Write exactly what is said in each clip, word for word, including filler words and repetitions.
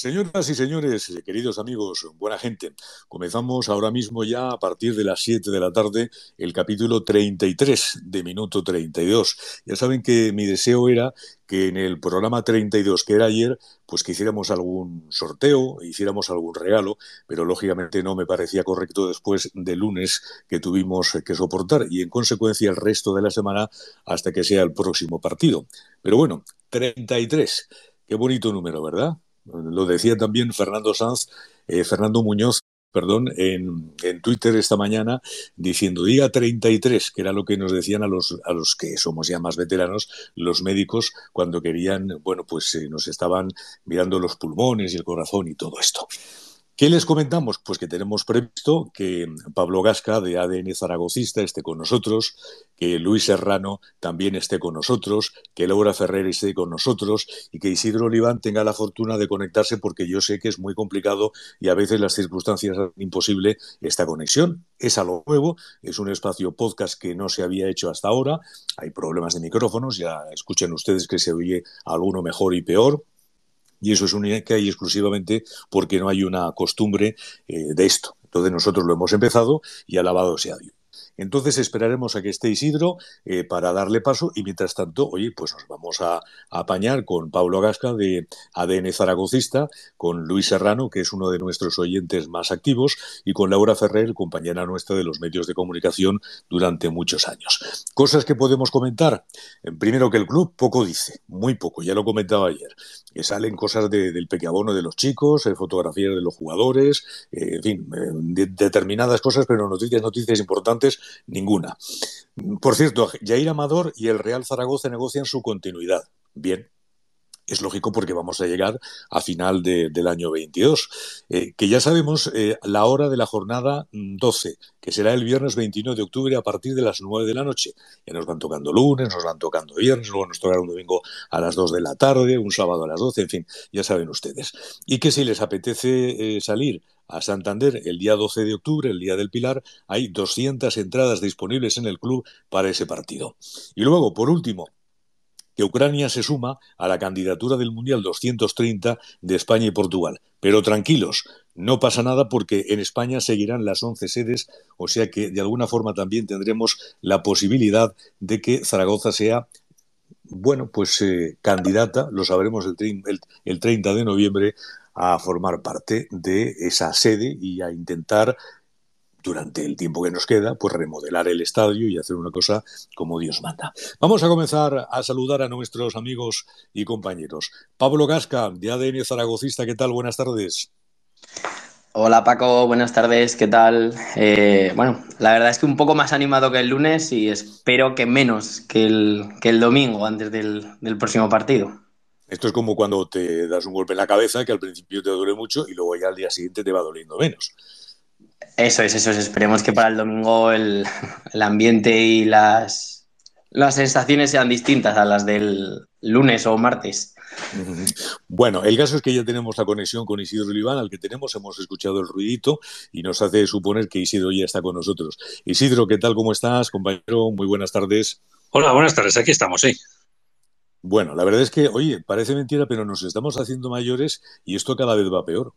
Señoras y señores, eh, queridos amigos, buena gente, comenzamos ahora mismo ya a partir de las siete de la tarde el capítulo treinta y tres de Minuto treinta y dos. Ya saben que mi deseo era que en el programa treinta y dos, que era ayer, pues que hiciéramos algún sorteo, hiciéramos algún regalo, pero lógicamente no me parecía correcto después del lunes que tuvimos que soportar y en consecuencia el resto de la semana hasta que sea el próximo partido. Pero bueno, treinta y tres, qué bonito número, ¿verdad? Lo decía también Fernando Sanz, eh, Fernando Muñoz, perdón, en, en Twitter esta mañana, diciendo día treinta y tres, que era lo que nos decían a los, a los que somos ya más veteranos, los médicos, cuando querían, bueno, pues eh, nos estaban mirando los pulmones y el corazón y todo esto. ¿Qué les comentamos? Pues que tenemos previsto que Pablo Gasca, de A D N Zaragocista, esté con nosotros, que Luis Serrano también esté con nosotros, que Laura Ferrer esté con nosotros y que Isidro Oliván tenga la fortuna de conectarse, porque yo sé que es muy complicado y a veces las circunstancias hacen imposible esta conexión. Es algo nuevo, es un espacio podcast que no se había hecho hasta ahora, hay problemas de micrófonos, ya escuchen ustedes que se oye alguno mejor y peor. Y eso es única y exclusivamente porque no hay una costumbre eh, de esto. Entonces nosotros lo hemos empezado y alabado sea Dios. Entonces esperaremos a que esté Isidro eh, para darle paso y mientras tanto, oye, pues nos vamos a, a apañar con Pablo Gasca de A D N Zaragocista, con Luis Serrano, que es uno de nuestros oyentes más activos, y con Laura Ferrer, compañera nuestra de los medios de comunicación durante muchos años. Cosas que podemos comentar. Primero, que el club poco dice, muy poco, ya lo comentaba ayer. Que salen cosas de, del pequeabono de los chicos, eh, fotografías de los jugadores, eh, en fin, eh, de, determinadas cosas, pero noticias, noticias importantes, ninguna. Por cierto, Jair Amador y el Real Zaragoza negocian su continuidad. Bien. Es lógico porque vamos a llegar a final de, del año veintidós, eh, que ya sabemos eh, la hora de la jornada doce, que será el viernes veintiuno de octubre a partir de las nueve de la noche. Ya nos van tocando lunes, nos van tocando viernes, luego nos tocará un domingo a las dos de la tarde, un sábado a las doce, en fin, ya saben ustedes. Y que si les apetece eh, salir a Santander el día doce de octubre, el día del Pilar, hay doscientas entradas disponibles en el club para ese partido. Y luego, por último, que Ucrania se suma a la candidatura del Mundial doscientos treinta de España y Portugal. Pero tranquilos, no pasa nada porque en España seguirán las once sedes, o sea que de alguna forma también tendremos la posibilidad de que Zaragoza sea, bueno, pues eh, candidata, lo sabremos el, el, el treinta de noviembre, a formar parte de esa sede y a intentar, durante el tiempo que nos queda, pues remodelar el estadio y hacer una cosa como Dios manda. Vamos a comenzar a saludar a nuestros amigos y compañeros. Pablo Gasca, de A D N Zaragocista, ¿qué tal? Buenas tardes. Hola Paco, buenas tardes, ¿qué tal? Eh, bueno, la verdad es que un poco más animado que el lunes y espero que menos que el, que el domingo antes del, del próximo partido. Esto es como cuando te das un golpe en la cabeza que al principio te duele mucho y luego ya al día siguiente te va doliendo menos. Eso es, eso es. Esperemos que para el domingo el, el ambiente y las, las sensaciones sean distintas a las del lunes o martes. Bueno, el caso es que ya tenemos la conexión con Isidro Oliván, al que tenemos, hemos escuchado el ruidito y nos hace suponer que Isidro ya está con nosotros. Isidro, ¿qué tal? ¿Cómo estás, compañero? Muy buenas tardes. Hola, buenas tardes, aquí estamos, sí. Bueno, la verdad es que, oye, parece mentira, pero nos estamos haciendo mayores y esto cada vez va peor.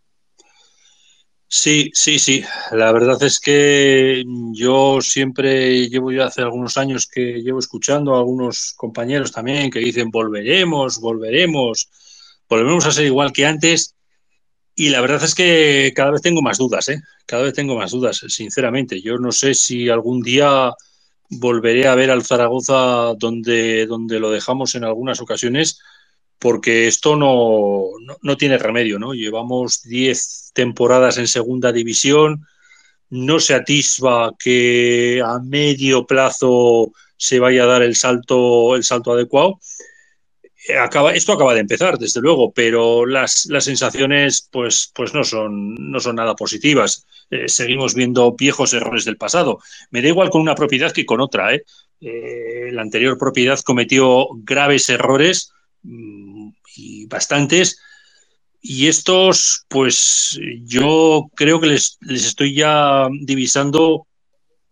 Sí, sí, sí. La verdad es que yo siempre llevo ya hace algunos años que llevo escuchando a algunos compañeros también que dicen volveremos, volveremos, volveremos a ser igual que antes. Y la verdad es que cada vez tengo más dudas, ¿eh? Cada vez tengo más dudas, sinceramente. Yo no sé si algún día volveré a ver al Zaragoza donde, donde lo dejamos en algunas ocasiones, porque esto no, no, no tiene remedio, ¿no? Llevamos diez temporadas en segunda división, no se atisba que a medio plazo se vaya a dar el salto, el salto adecuado. Acaba, esto acaba de empezar, desde luego, pero las, las sensaciones pues, pues no, son, no son nada positivas. Eh, seguimos viendo viejos errores del pasado. Me da igual con una propiedad que con otra, ¿eh? Eh, la anterior propiedad cometió graves errores mmm, y bastantes. Y estos, pues yo creo que les, les estoy ya divisando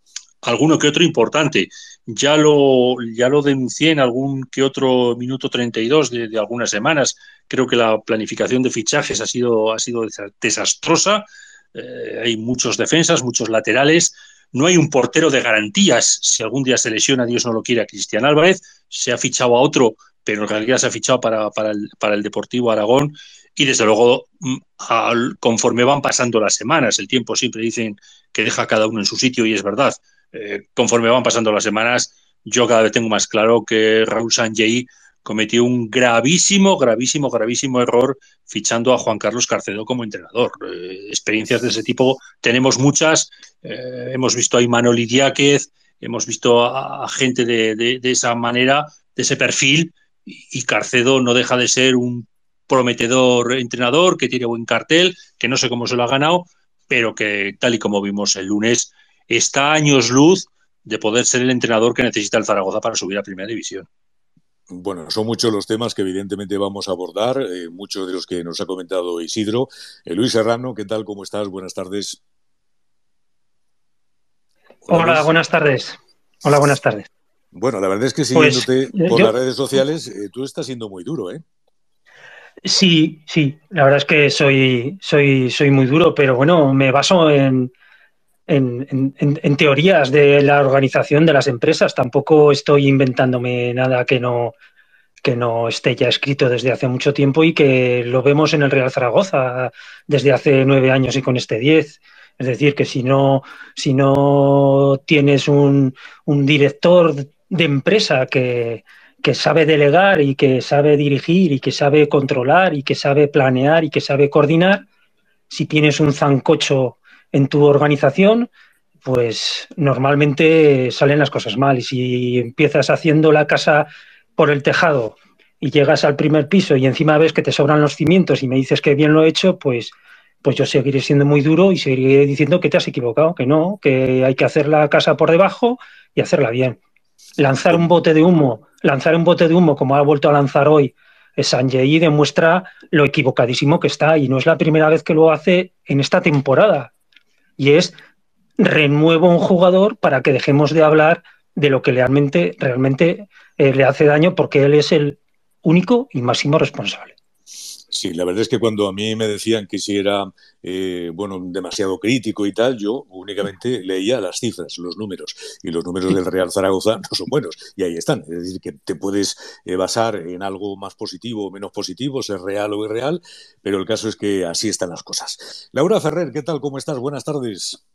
alguno que otro importante. Ya lo, ya lo denuncié en algún que otro minuto treinta y dos de, de algunas semanas. Creo que la planificación de fichajes ha sido, ha sido desastrosa. Eh, hay muchos defensas, muchos laterales. No hay un portero de garantías. Si algún día se lesiona, Dios no lo quiera, Cristian Álvarez. Se ha fichado a otro, pero en realidad se ha fichado para, para, el, para el Deportivo Aragón. Y desde luego, al, conforme van pasando las semanas, el tiempo siempre dicen que deja a cada uno en su sitio, y es verdad. Eh, conforme van pasando las semanas, yo cada vez tengo más claro que Raúl Sanllehy cometió un gravísimo, gravísimo, gravísimo error fichando a Juan Carlos Carcedo como entrenador. Eh, experiencias de ese tipo tenemos muchas. Eh, hemos visto a Imanol Idiáquez, hemos visto a, a gente de, de, de esa manera, de ese perfil, y, y Carcedo no deja de ser un prometedor entrenador que tiene buen cartel, que no sé cómo se lo ha ganado, pero que, tal y como vimos el lunes, está a años luz de poder ser el entrenador que necesita el Zaragoza para subir a Primera División. Bueno, son muchos los temas que evidentemente vamos a abordar, eh, muchos de los que nos ha comentado Isidro. Eh, Luis Serrano, ¿qué tal? ¿Cómo estás? Buenas tardes. Hola, Hola buenas tardes. Hola, buenas tardes. Bueno, la verdad es que siguiéndote pues, por yo... las redes sociales, eh, tú estás siendo muy duro, ¿eh? Sí, sí, la verdad es que soy, soy, soy muy duro, pero bueno, me baso en, en, en, en teorías de la organización de las empresas. Tampoco estoy inventándome nada que no, que no esté ya escrito desde hace mucho tiempo y que lo vemos en el Real Zaragoza desde hace nueve años y con este diez. Es decir, que si no, si no tienes un, un director de empresa que, que sabe delegar y que sabe dirigir y que sabe controlar y que sabe planear y que sabe coordinar, si tienes un zancocho en tu organización, pues normalmente salen las cosas mal. Y si empiezas haciendo la casa por el tejado y llegas al primer piso y encima ves que te sobran los cimientos y me dices que bien lo he hecho, pues, pues yo seguiré siendo muy duro y seguiré diciendo que te has equivocado, que no, que hay que hacer la casa por debajo y hacerla bien. Lanzar un bote de humo, lanzar un bote de humo como ha vuelto a lanzar hoy Sanllehy, demuestra lo equivocadísimo que está, y no es la primera vez que lo hace en esta temporada. Y es renuevo un jugador para que dejemos de hablar de lo que realmente, realmente eh, le hace daño, porque él es el único y máximo responsable. Sí, la verdad es que cuando a mí me decían que si era eh, bueno, demasiado crítico y tal, yo únicamente leía las cifras, los números, y los números del Real Zaragoza no son buenos, y ahí están. Es decir, que te puedes eh, basar en algo más positivo o menos positivo, ser real o irreal, pero el caso es que así están las cosas. Laura Ferrer, ¿qué tal? ¿Cómo estás? Buenas tardes.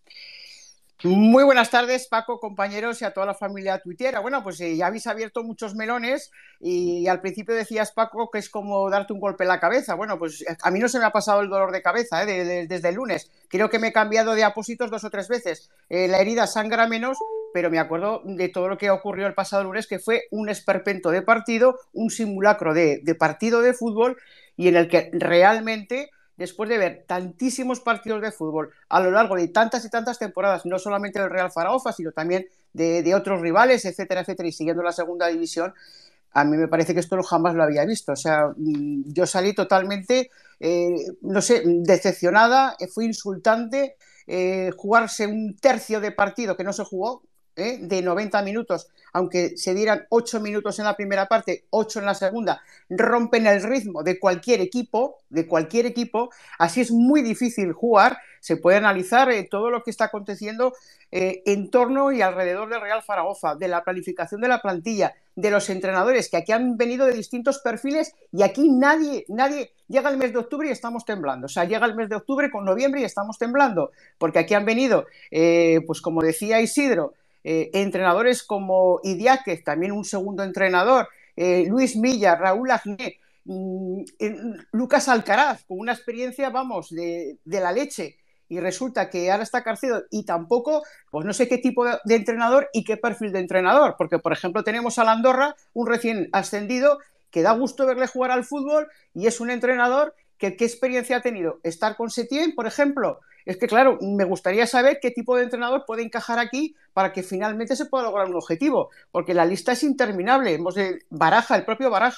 Muy buenas tardes, Paco, compañeros, y a toda la familia tuitera. Bueno, pues eh, ya habéis abierto muchos melones y, y al principio decías, Paco, que es como darte un golpe en la cabeza. Bueno, pues a mí no se me ha pasado el dolor de cabeza eh, de, de, desde el lunes. Creo que me he cambiado de apósitos dos o tres veces. Eh, la herida sangra menos, pero me acuerdo de todo lo que ocurrió el pasado lunes, que fue un esperpento de partido, un simulacro de, de partido de fútbol, y en el que realmente, después de ver tantísimos partidos de fútbol a lo largo de tantas y tantas temporadas, no solamente del Real Zaragoza, sino también de, de otros rivales, etcétera, etcétera, y siguiendo la segunda división, a mí me parece que esto jamás lo había visto. O sea, yo salí totalmente, eh, no sé, decepcionada, fue insultante eh, jugarse un tercio de partido que no se jugó, ¿eh? de noventa minutos, aunque se dieran ocho minutos en la primera parte, ocho en la segunda, rompen el ritmo de cualquier equipo, de cualquier equipo, así es muy difícil jugar. Se puede analizar eh, todo lo que está aconteciendo eh, en torno y alrededor del Real Zaragoza, de la planificación de la plantilla, de los entrenadores, que aquí han venido de distintos perfiles, y aquí nadie, nadie, llega el mes de octubre y estamos temblando. O sea, llega el mes de octubre con noviembre y estamos temblando, porque aquí han venido, eh, pues como decía Isidro, Eh, entrenadores como Idiáquez, también un segundo entrenador, eh, Luis Milla, Raúl Agné, mmm, eh, Lucas Alcaraz, con una experiencia, vamos, de, de la leche, y resulta que ahora está Carcedo, y tampoco, pues no sé qué tipo de, de entrenador y qué perfil de entrenador, porque por ejemplo tenemos a la Andorra, un recién ascendido, que da gusto verle jugar al fútbol, y es un entrenador que, ¿qué experiencia ha tenido? Estar con Setién, por ejemplo. Es que, claro, me gustaría saber qué tipo de entrenador puede encajar aquí para que finalmente se pueda lograr un objetivo, porque la lista es interminable. Hemos de Baraja, el propio Baraja,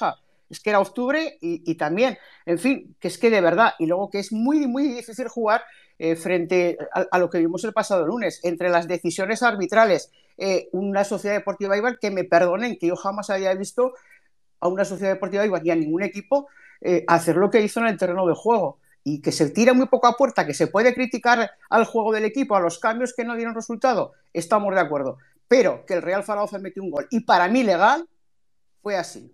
es que era octubre y, y también, en fin, que es que de verdad, y luego que es muy, muy difícil jugar eh, frente a, a lo que vimos el pasado lunes, entre las decisiones arbitrales, eh, una Sociedad Deportiva Eibar, que me perdonen, que yo jamás había visto a una Sociedad Deportiva Eibar y a ningún equipo eh, hacer lo que hizo en el terreno de juego, y que se tira muy poco a puerta, que se puede criticar al juego del equipo, a los cambios que no dieron resultado, estamos de acuerdo, pero que el Real Zaragoza metió un gol, y para mí legal, fue así.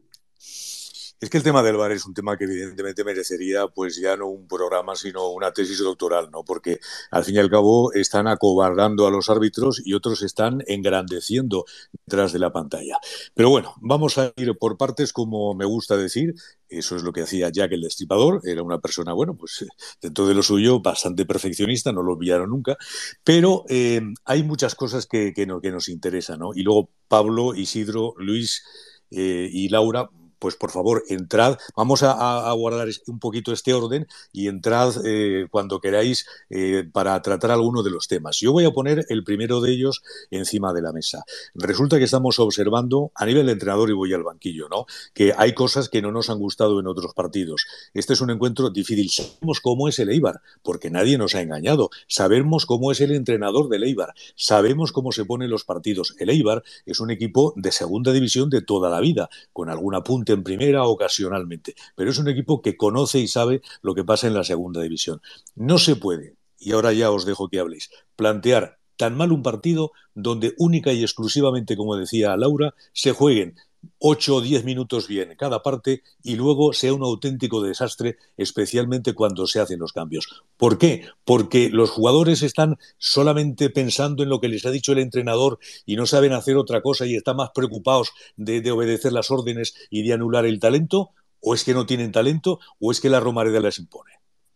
Es que el tema del V A R es un tema que evidentemente merecería pues ya no un programa sino una tesis doctoral, ¿no? Porque al fin y al cabo están acobardando a los árbitros y otros están engrandeciendo detrás de la pantalla. Pero bueno, vamos a ir por partes, como me gusta decir. Eso es lo que hacía Jack el Destripador. Era una persona, bueno, pues dentro de lo suyo bastante perfeccionista, no lo olvidaron nunca, pero eh, hay muchas cosas que, que, no, que nos interesan, ¿no? Y luego Pablo, Isidro, Luis eh, y Laura, pues por favor, entrad, vamos a, a guardar un poquito este orden y entrad eh, cuando queráis eh, para tratar alguno de los temas. Yo voy a poner el primero de ellos encima de la mesa. Resulta que estamos observando, a nivel de entrenador, y voy al banquillo, ¿no?, que hay cosas que no nos han gustado en otros partidos. Este es un encuentro difícil. Sabemos cómo es el Eibar, porque nadie nos ha engañado. Sabemos cómo es el entrenador del Eibar. Sabemos cómo se ponen los partidos. El Eibar es un equipo de segunda división de toda la vida, con alguna punta en primera ocasionalmente, pero es un equipo que conoce y sabe lo que pasa en la segunda división. No se puede, y ahora ya os dejo que habléis, plantear tan mal un partido donde única y exclusivamente, como decía Laura, se jueguen ocho o diez minutos bien cada parte y luego sea un auténtico desastre, especialmente cuando se hacen los cambios. ¿Por qué? Porque los jugadores están solamente pensando en lo que les ha dicho el entrenador y no saben hacer otra cosa y están más preocupados de, de obedecer las órdenes y de anular el talento, o es que no tienen talento, o es que la Romareda les impone.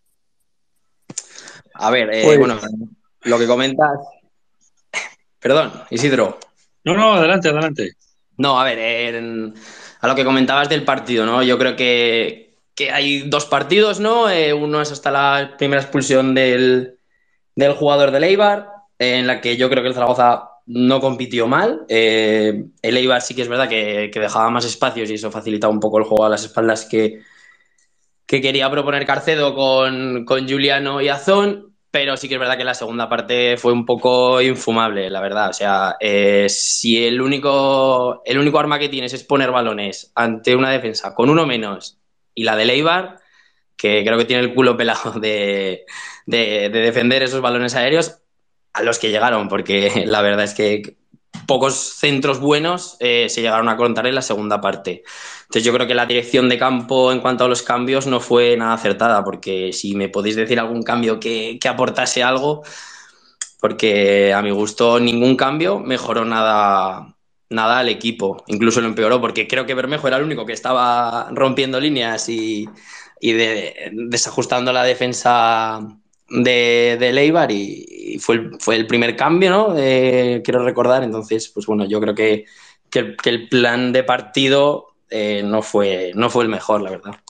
A ver, eh, Pues... bueno, lo que comentas... Perdón, Isidro. No, no, adelante, adelante. No, a ver, en, a lo que comentabas del partido, ¿no? Yo creo que, que hay dos partidos, ¿no? Eh, uno es hasta la primera expulsión del, del jugador del Eibar, eh, en la que yo creo que el Zaragoza no compitió mal. Eh, el Eibar sí que es verdad que, que dejaba más espacios y eso facilitaba un poco el juego a las espaldas que, que quería proponer Carcedo con, con Giuliano y Azón. Pero sí que es verdad que la segunda parte fue un poco infumable, la verdad. O sea, eh, si el único, el único arma que tienes es poner balones ante una defensa con uno menos y la de Eibar, que creo que tiene el culo pelado de, de, de defender esos balones aéreos, a los que llegaron, porque la verdad es que pocos centros buenos eh, se llegaron a contar en la segunda parte. Entonces yo creo que la dirección de campo en cuanto a los cambios no fue nada acertada, porque si me podéis decir algún cambio que, que aportase algo, porque a mi gusto ningún cambio mejoró nada, nada al equipo, incluso lo empeoró, porque creo que Bermejo era el único que estaba rompiendo líneas y, y de, desajustando la defensa de, de Eibar, y, y fue, el, fue el primer cambio, ¿no? Eh, quiero recordar. Entonces, pues bueno, yo creo que, que, el, que el plan de partido eh, no, fue, no fue el mejor, la verdad.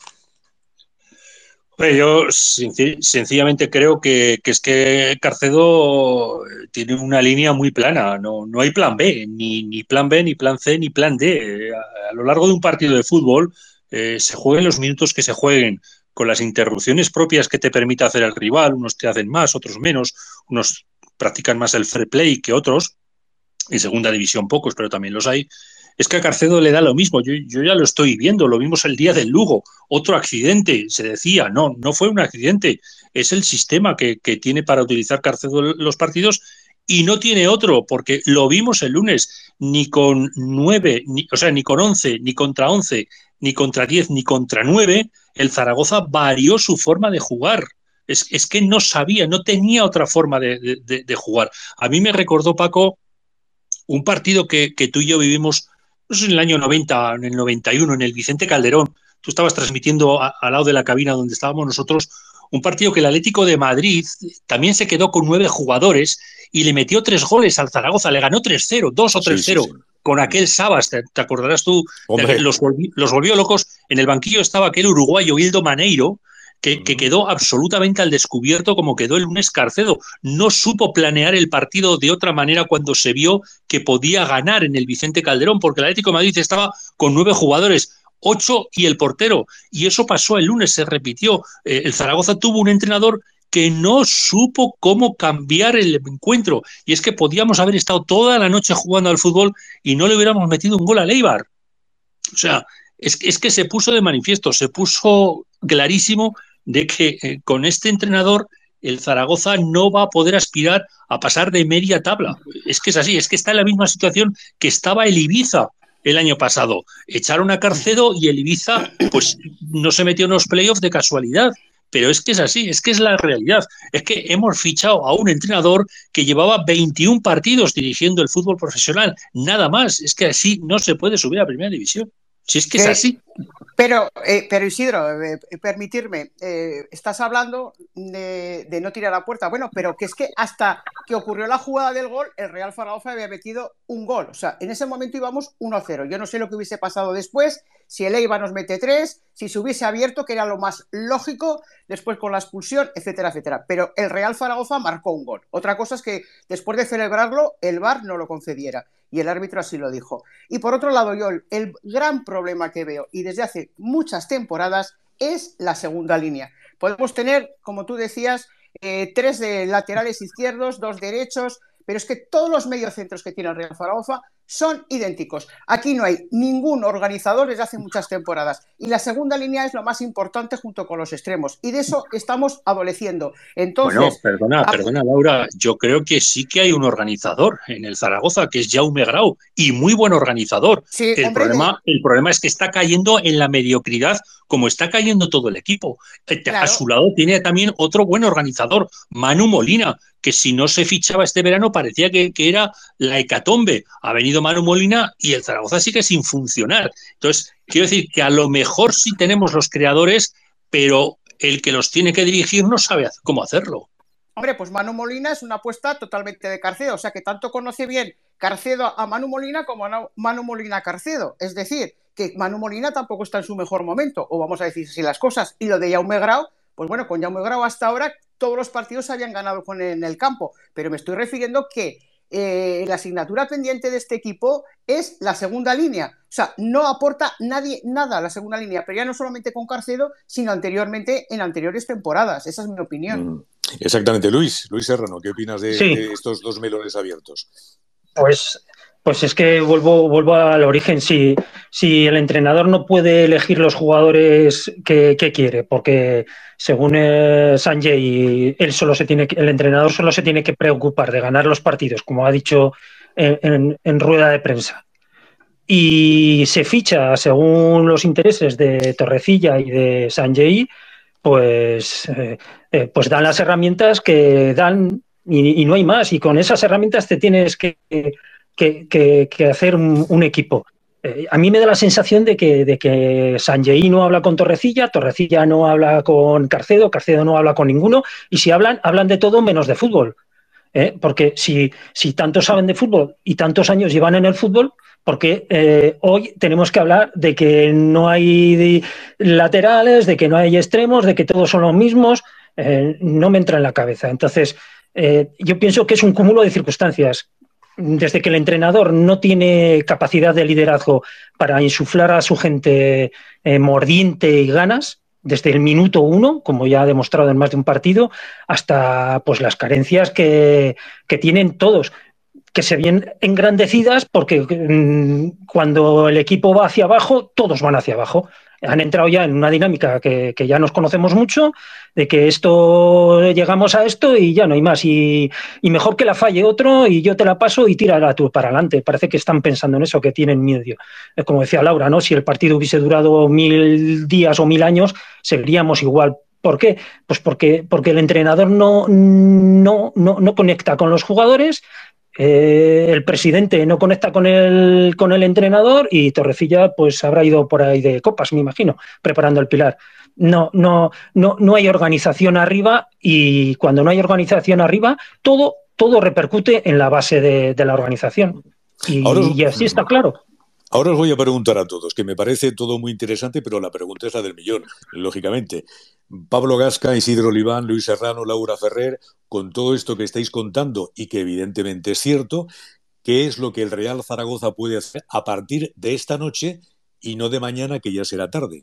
Yo sencillamente creo que, que es que Carcedo tiene una línea muy plana, no, no hay plan B, ni, ni plan B, ni plan C, ni plan D. A, a lo largo de un partido de fútbol eh, se jueguen los minutos que se jueguen, con las interrupciones propias que te permite hacer el rival. Unos te hacen más, otros menos, unos practican más el fair play que otros, en segunda división pocos, pero también los hay. Es que a Carcedo le da lo mismo, yo, yo ya lo estoy viendo, lo vimos el día del Lugo, otro accidente, se decía, no, no fue un accidente, es el sistema que, que tiene para utilizar Carcedo los partidos, y no tiene otro, porque lo vimos el lunes, ni con nueve, ni, o sea, ni con once, ni contra once, ni contra diez, ni contra nueve, el Zaragoza varió su forma de jugar. Es, es que no sabía, no tenía otra forma de, de, de jugar. A mí me recordó, Paco, un partido que, que tú y yo vivimos, no sé, en el año noventa, en el noventa y uno, en el Vicente Calderón. Tú estabas transmitiendo a, al lado de la cabina donde estábamos nosotros, un partido que el Atlético de Madrid también se quedó con nueve jugadores y le metió tres goles al Zaragoza, le ganó tres cero, dos o tres cero, sí, sí, sí. Con aquel Sabas, te, te acordarás tú, los, volví, los volvió locos. En el banquillo estaba aquel uruguayo, Hildo Maneiro, que, que quedó absolutamente al descubierto, como quedó el lunes Carcedo. No supo planear el partido de otra manera cuando se vio que podía ganar en el Vicente Calderón, porque el Atlético de Madrid estaba con nueve jugadores. ocho y el portero. Y eso pasó el lunes, se repitió. Eh, el Zaragoza tuvo un entrenador que no supo cómo cambiar el encuentro. Y es que podíamos haber estado toda la noche jugando al fútbol y no le hubiéramos metido un gol al Eibar. O sea, es, es que se puso de manifiesto, se puso clarísimo de que eh, con este entrenador el Zaragoza no va a poder aspirar a pasar de media tabla. Es que es así, es que está en la misma situación que estaba el Ibiza el año pasado. Echaron a Carcedo y el Ibiza pues no se metió en los playoffs de casualidad. Pero es que es así, es que es la realidad. Es que hemos fichado a un entrenador que llevaba veintiún partidos dirigiendo el fútbol profesional, nada más. Es que así no se puede subir a primera división. Si es que es así. Pero, eh, pero Isidro, eh, permitirme, eh, estás hablando de, de no tirar a puerta. Bueno, pero que es que hasta que ocurrió la jugada del gol, el Real Zaragoza había metido un gol. O sea, en ese momento íbamos uno a cero. Yo no sé lo que hubiese pasado después, si el Eibar nos mete tres, si se hubiese abierto, que era lo más lógico, después con la expulsión, etcétera, etcétera. Pero el Real Zaragoza marcó un gol. Otra cosa es que después de celebrarlo, el V A R no lo concediera. Y el árbitro así lo dijo. Y por otro lado, yo, el gran problema que veo, y desde hace muchas temporadas, es la segunda línea. Podemos tener, como tú decías, eh, tres de laterales izquierdos, dos derechos, pero es que todos los mediocentros que tiene el Real Zaragoza son idénticos. Aquí no hay ningún organizador desde hace muchas temporadas. Y la segunda línea es lo más importante junto con los extremos. Y de eso estamos adoleciendo. Entonces, bueno, perdona, perdona, Laura. Yo creo que sí que hay un organizador en el Zaragoza, que es Jaume Grau, y muy buen organizador. Sí, el, hombre, problema, de... el problema es que está cayendo en la mediocridad, como está cayendo todo el equipo. Claro. A su lado tiene también otro buen organizador, Manu Molina, que si no se fichaba este verano parecía que, que era la hecatombe. Ha venido Manu Molina y el Zaragoza sigue sin funcionar. Entonces, quiero decir que a lo mejor sí tenemos los creadores, pero el que los tiene que dirigir no sabe cómo hacerlo. Hombre, pues Manu Molina es una apuesta totalmente de Carcedo, o sea que tanto conoce bien Carcedo a Manu Molina como a Manu Molina a Carcedo. Es decir, que Manu Molina tampoco está en su mejor momento, o vamos a decir así las cosas. Y lo de Jaume Grau, pues bueno, con Jaume Grau hasta ahora todos los partidos se habían ganado con él en el campo, pero me estoy refiriendo que eh, la asignatura pendiente de este equipo es la segunda línea. O sea, no aporta nadie nada a la segunda línea, pero ya no solamente con Carcedo, sino anteriormente en anteriores temporadas. Esa es mi opinión. Mm, exactamente. Luis, Luis Serrano, ¿qué opinas de, sí. de estos dos melones abiertos? Pues, pues es que vuelvo, vuelvo al origen. Si, si el entrenador no puede elegir los jugadores que, que quiere, porque según eh, Sanjay, él solo se tiene que, el entrenador solo se tiene que preocupar de ganar los partidos, como ha dicho en, en, en rueda de prensa, y se ficha según los intereses de Torrecilla y de Sanjay, pues, eh, eh, pues dan las herramientas que dan y, y no hay más. Y con esas herramientas te tienes que, que, que, que hacer un, un equipo. Eh, a mí me da la sensación de que, de que Sanjay no habla con Torrecilla, Torrecilla no habla con Carcedo, Carcedo no habla con ninguno, y si hablan, hablan de todo menos de fútbol. ¿Eh? Porque si, si tanto saben de fútbol y tantos años llevan en el fútbol, porque eh, hoy tenemos que hablar de que no hay laterales, de que no hay extremos, de que todos son los mismos, eh, no me entra en la cabeza. Entonces, eh, yo pienso que es un cúmulo de circunstancias. Desde que el entrenador no tiene capacidad de liderazgo para insuflar a su gente eh, mordiente y ganas, desde el minuto uno, como ya ha demostrado en más de un partido, hasta pues las carencias que, que tienen todos, que se ven engrandecidas porque mmm, cuando el equipo va hacia abajo, todos van hacia abajo. Han entrado ya en una dinámica que, que ya nos conocemos mucho, de que esto llegamos a esto y ya no hay más. Y, y mejor que la falle otro y yo te la paso y tírala tú para adelante. Parece que están pensando en eso, que tienen miedo. Como decía Laura, ¿no? Si el partido hubiese durado mil días o mil años, seguiríamos igual. ¿Por qué? Pues porque, porque el entrenador no, no, no, no conecta con los jugadores. Eh, el presidente no conecta con el, con el entrenador y Torrecilla pues habrá ido por ahí de copas, me imagino, preparando el Pilar. No, no, no, no hay organización arriba y cuando no hay organización arriba, todo, todo repercute en la base de, de la organización. Y, Ahora, y así está claro. Ahora os voy a preguntar a todos, que me parece todo muy interesante, pero la pregunta es la del millón, lógicamente. Pablo Gasca, Isidro Oliván, Luis Serrano, Laura Ferrer, con todo esto que estáis contando y que evidentemente es cierto, ¿qué es lo que el Real Zaragoza puede hacer a partir de esta noche y no de mañana, que ya será tarde.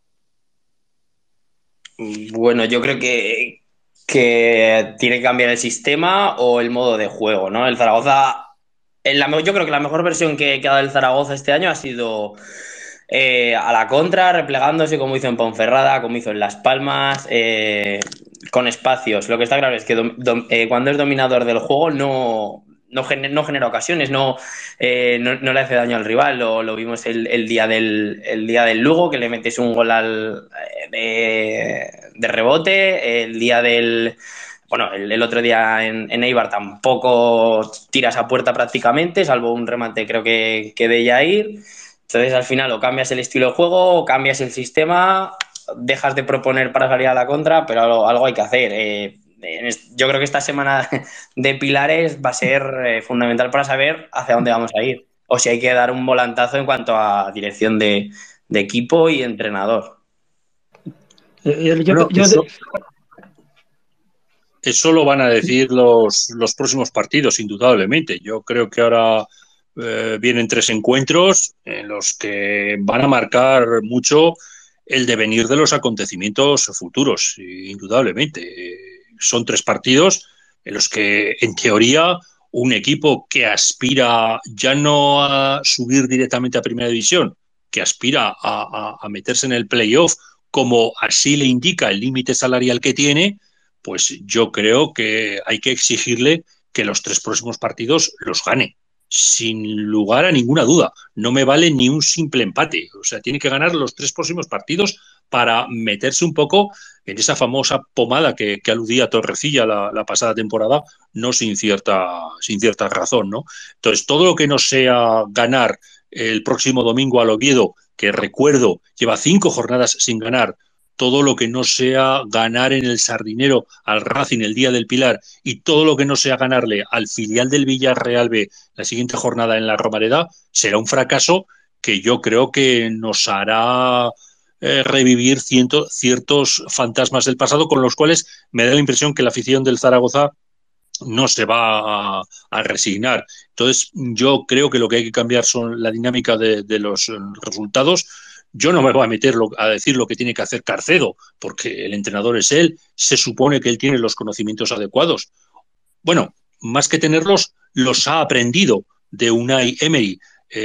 Bueno, yo creo que, que tiene que cambiar el sistema o el modo de juego, ¿no? El Zaragoza, en la, yo creo que la mejor versión que, que ha dado el Zaragoza este año ha sido eh, a la contra, replegándose como hizo en Ponferrada, como hizo en Las Palmas, eh, con espacios. Lo que está claro es que dom, dom, eh, cuando es dominador del juego no, no, gener, no genera ocasiones, no, eh, no, no le hace daño al rival. Lo, lo vimos el, el, día del, el día del Lugo, que le metes un gol al, de, de rebote. El día del... Bueno, el, el otro día en, en Eibar tampoco tiras a puerta prácticamente, salvo un remate creo que, que de Jair. Entonces, al final, o cambias el estilo de juego, o cambias el sistema, dejas de proponer para salir a la contra, pero algo, algo hay que hacer. Eh, yo creo que esta semana de pilares va a ser eh, fundamental para saber hacia dónde vamos a ir, o si hay que dar un volantazo en cuanto a dirección de, de equipo y entrenador. Yo, yo, yo, eso, eso lo van a decir los, los próximos partidos, indudablemente. Yo creo que ahora... Eh, vienen tres encuentros en los que van a marcar mucho el devenir de los acontecimientos futuros, indudablemente. Eh, son tres partidos en los que, en teoría, un equipo que aspira ya no a subir directamente a Primera División, que aspira a, a, a meterse en el playoff, como así le indica el límite salarial que tiene, pues yo creo que hay que exigirle que los tres próximos partidos los gane. Sin lugar a ninguna duda, no me vale ni un simple empate, o sea, tiene que ganar los tres próximos partidos para meterse un poco en esa famosa pomada que, que aludía Torrecilla la, la pasada temporada, no sin cierta, sin cierta razón, ¿no? Entonces, todo lo que no sea ganar el próximo domingo al Oviedo, que recuerdo lleva cinco jornadas sin ganar, todo lo que no sea ganar en el Sardinero al Racing el día del Pilar y todo lo que no sea ganarle al filial del Villarreal B la siguiente jornada en la Romareda, será un fracaso que yo creo que nos hará eh, revivir ciento, ciertos fantasmas del pasado, con los cuales me da la impresión que la afición del Zaragoza no se va a, a resignar. Entonces, yo creo que lo que hay que cambiar son la dinámica de, de los resultados. Yo no me voy a meter lo, a decir lo que tiene que hacer Carcedo, porque el entrenador es él, se supone que él tiene los conocimientos adecuados. Bueno, más que tenerlos, los ha aprendido de Unai Emery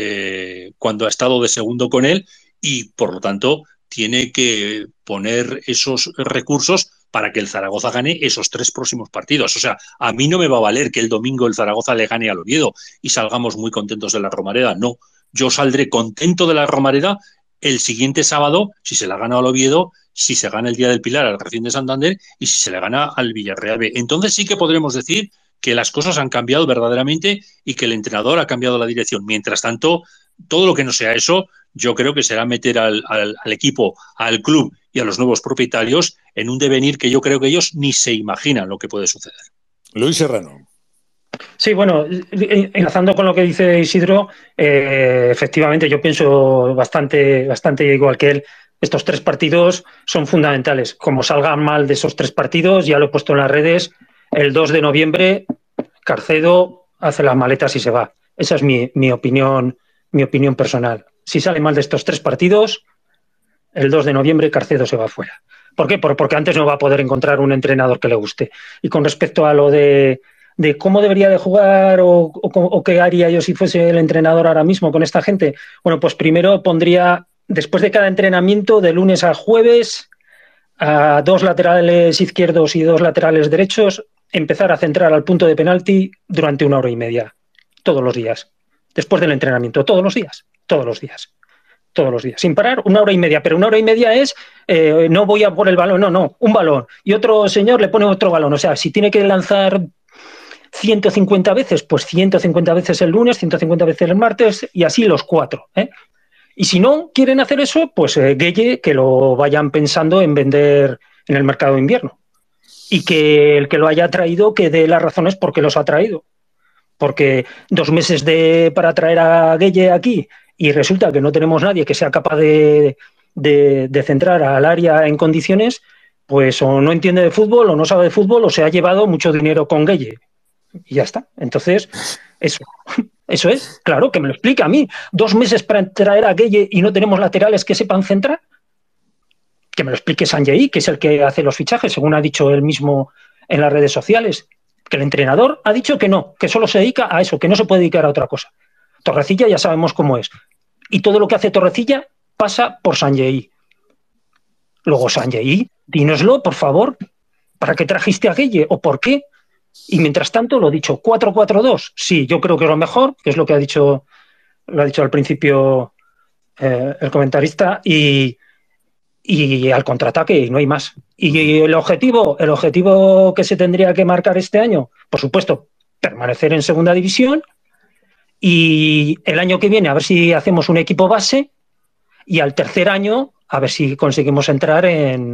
eh, cuando ha estado de segundo con él y, por lo tanto, tiene que poner esos recursos para que el Zaragoza gane esos tres próximos partidos. O sea, a mí no me va a valer que el domingo el Zaragoza le gane al Oviedo y salgamos muy contentos de la Romareda. No, yo saldré contento de la Romareda el siguiente sábado, si se la gana al Oviedo, si se gana el Día del Pilar al Racing de Santander y si se le gana al Villarreal B. Entonces sí que podremos decir que las cosas han cambiado verdaderamente y que el entrenador ha cambiado la dirección. Mientras tanto, todo lo que no sea eso, yo creo que será meter al, al, al equipo, al club y a los nuevos propietarios en un devenir que yo creo que ellos ni se imaginan lo que puede suceder. Luis Serrano. Sí, bueno, enlazando con lo que dice Isidro, eh, efectivamente yo pienso bastante, bastante igual que él. Estos tres partidos son fundamentales. Como salgan mal de esos tres partidos, ya lo he puesto en las redes, el dos de noviembre Carcedo hace las maletas y se va. Esa es mi, mi opinión, mi opinión personal. Si sale mal de estos tres partidos, el dos de noviembre Carcedo se va fuera. ¿Por qué? Porque antes no va a poder encontrar un entrenador que le guste. Y con respecto a lo de... de cómo debería de jugar o, o, o qué haría yo si fuese el entrenador ahora mismo con esta gente. Bueno, pues primero pondría, después de cada entrenamiento, de lunes a jueves, a dos laterales izquierdos y dos laterales derechos, empezar a centrar al punto de penalti durante una hora y media, todos los días. Después del entrenamiento, todos los días, todos los días. Todos los días, sin parar, una hora y media, pero una hora y media es, eh, no voy a por el balón, no, no, un balón, y otro señor le pone otro balón, o sea, si tiene que lanzar ciento cincuenta veces, pues ciento cincuenta veces el lunes, ciento cincuenta veces el martes y así los cuatro. ¿eh? Y si no quieren hacer eso, pues eh, Gueye, que lo vayan pensando en vender en el mercado de invierno. Y que el que lo haya traído que dé las razones por qué los ha traído. Porque dos meses de, para traer a Gueye aquí y resulta que no tenemos nadie que sea capaz de, de, de centrar al área en condiciones, pues o no entiende de fútbol o no sabe de fútbol o se ha llevado mucho dinero con Gueye. Y ya está. Entonces, eso, eso es, claro, que me lo explique a mí. Dos meses para traer a Gueye y no tenemos laterales que sepan centrar. Que me lo explique Sanjay, que es el que hace los fichajes, según ha dicho él mismo en las redes sociales. Que el entrenador ha dicho que no, que solo se dedica a eso, que no se puede dedicar a otra cosa. Torrecilla ya sabemos cómo es. Y todo lo que hace Torrecilla pasa por Sanjay. Luego, Sanjay, dínoslo, por favor, ¿para qué trajiste a Gueye o por qué? Y mientras tanto, lo dicho, cuatro cuatro dos, sí, yo creo que es lo mejor, que es lo que ha dicho, lo ha dicho al principio eh, el comentarista, y, y al contraataque, y no hay más. Y el objetivo, el objetivo que se tendría que marcar este año, por supuesto, permanecer en segunda división, y el año que viene a ver si hacemos un equipo base, y al tercer año a ver si conseguimos entrar en,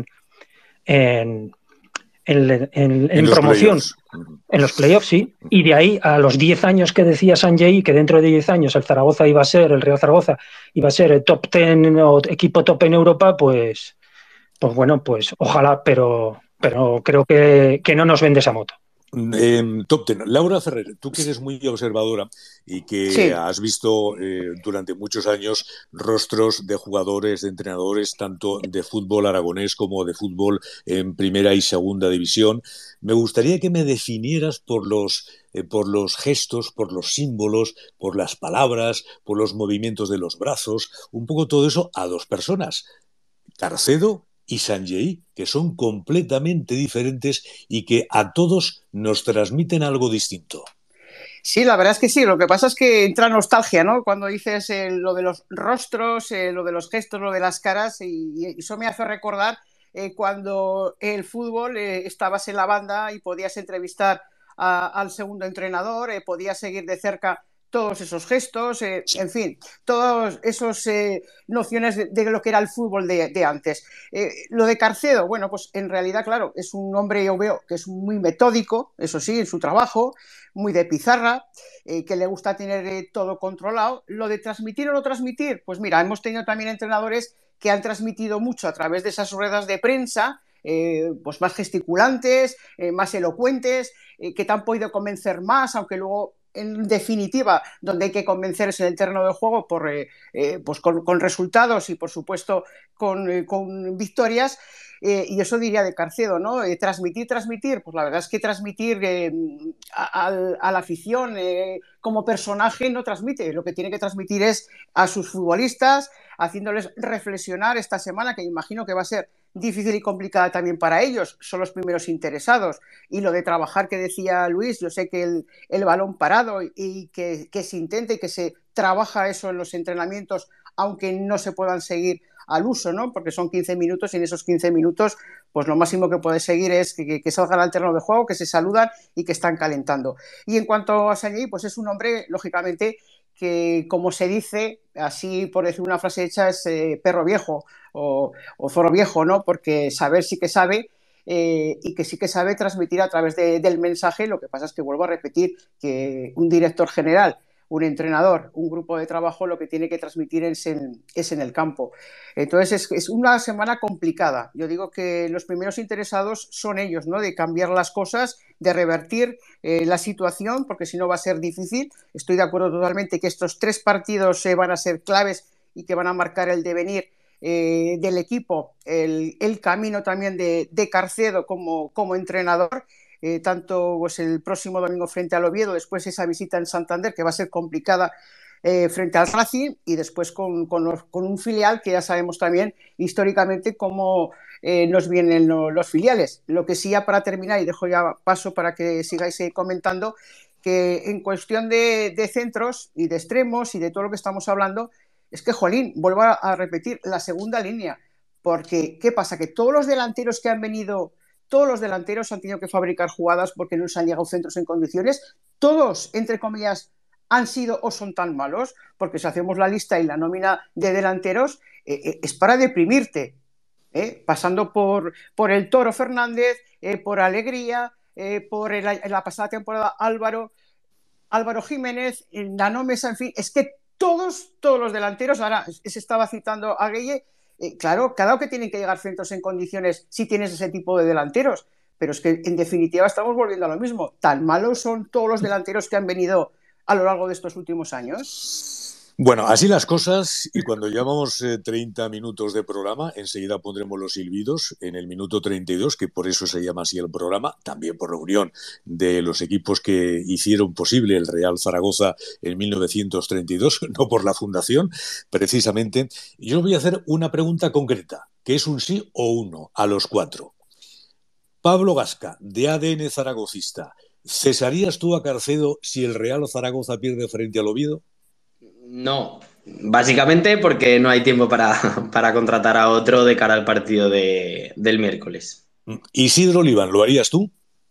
en, en, en, en, en promoción. En los playoffs, sí. Y de ahí a los diez años que decía Sanjay, que dentro de diez años el Zaragoza iba a ser, el Real Zaragoza iba a ser el top diez o equipo top en Europa, pues, pues bueno, pues ojalá, pero, pero creo que, que no nos vende esa moto. Eh, top ten. Laura Ferrer, tú que eres muy observadora y que sí. has visto eh, durante muchos años rostros de jugadores, de entrenadores, tanto de fútbol aragonés como de fútbol en primera y segunda división, me gustaría que me definieras por los, eh, por los gestos, por los símbolos, por las palabras, por los movimientos de los brazos, un poco todo eso a dos personas, Carcedo y Sanjay, que son completamente diferentes y que a todos nos transmiten algo distinto. Sí, la verdad es que sí. Lo que pasa es que entra nostalgia, ¿no? Cuando dices eh, lo de los rostros, eh, lo de los gestos, lo de las caras, y, y eso me hace recordar eh, cuando el fútbol eh, estabas en la banda y podías entrevistar a, al segundo entrenador, eh, podías seguir de cerca todos esos gestos, eh, en fin, todas esas eh, nociones de, de lo que era el fútbol de, de antes. Eh, lo de Carcedo, bueno, pues en realidad, claro, es un hombre, yo veo, que es muy metódico, eso sí, en su trabajo, muy de pizarra, eh, que le gusta tener eh, todo controlado. Lo de transmitir o no transmitir, pues mira, hemos tenido también entrenadores que han transmitido mucho a través de esas ruedas de prensa, eh, pues más gesticulantes, eh, más elocuentes, eh, que te han podido convencer más, aunque luego en definitiva, donde hay que convencerse en el terreno del juego por, eh, eh, pues con, con resultados y, por supuesto, con, eh, con victorias. Eh, y eso diría de Carcedo, ¿no? Eh, transmitir, transmitir, pues la verdad es que transmitir eh, a, a, a la afición eh, como personaje no transmite. Lo que tiene que transmitir es a sus futbolistas, haciéndoles reflexionar esta semana, que imagino que va a ser difícil y complicada también para ellos, son los primeros interesados. Y lo de trabajar que decía Luis, yo sé que el, el balón parado y que, que se intenta y que se trabaja eso en los entrenamientos, aunque no se puedan seguir al uso, ¿no? Porque son quince minutos y en esos quince minutos pues lo máximo que puede seguir es que, que, que salgan al terreno de juego, que se saludan y que están calentando. Y en cuanto a Sanjay, pues es un hombre, lógicamente, que como se dice, así por decir una frase hecha, es eh, perro viejo o, o zorro viejo, ¿no? Porque saber sí que sabe eh, y que sí que sabe transmitir a través de, del mensaje. Lo que pasa es que vuelvo a repetir que un director general, un entrenador, un grupo de trabajo, lo que tiene que transmitir es en, es en el campo. Entonces es, es una semana complicada. Yo digo que los primeros interesados son ellos, ¿no? De cambiar las cosas, de revertir eh, la situación, porque si no va a ser difícil. Estoy de acuerdo totalmente que estos tres partidos eh, van a ser claves y que van a marcar el devenir eh, del equipo, el, el camino también de, de Carcedo como, como entrenador. Eh, tanto pues, el próximo domingo frente al Oviedo, después esa visita en Santander, que va a ser complicada eh, frente al Racing, y después con, con, los, con un filial que ya sabemos también históricamente cómo eh, nos vienen lo, los filiales. Lo que sí, ya para terminar, y dejo ya paso para que sigáis eh, comentando, que en cuestión de, de centros y de extremos y de todo lo que estamos hablando, es que, jolín, vuelvo a, a repetir, la segunda línea, porque ¿qué pasa? Que todos los delanteros que han venido... Todos los delanteros han tenido que fabricar jugadas porque no les han llegado centros en condiciones. Todos, entre comillas, han sido o son tan malos, porque si hacemos la lista y la nómina de delanteros, eh, eh, es para deprimirte. ¿eh? Pasando por, por el Toro Fernández, eh, por Alegría, eh, por el, en la pasada temporada Álvaro, Álvaro Jiménez, Nano Mesa, en fin, es que todos, todos los delanteros, ahora se estaba citando a Gueye, Eh, claro, claro que tienen que llegar centros en condiciones si tienes ese tipo de delanteros, pero es que en definitiva estamos volviendo a lo mismo. ¿Tan malos son todos los delanteros que han venido a lo largo de estos últimos años? Bueno, así las cosas, y cuando llevamos eh, treinta minutos de programa, enseguida pondremos los silbidos en el minuto treinta y dos, que por eso se llama así el programa, también por reunión de los equipos que hicieron posible el Real Zaragoza en mil novecientos treinta y dos, no por la fundación, precisamente. Yo os voy a hacer una pregunta concreta, que es un sí o un no, a los cuatro. Pablo Gasca, de A D N zaragocista, ¿cesarías tú a Carcedo si el Real Zaragoza pierde frente al Oviedo? No, básicamente porque no hay tiempo para, para contratar a otro de cara al partido de, del miércoles. Isidro Oliván, ¿lo harías tú?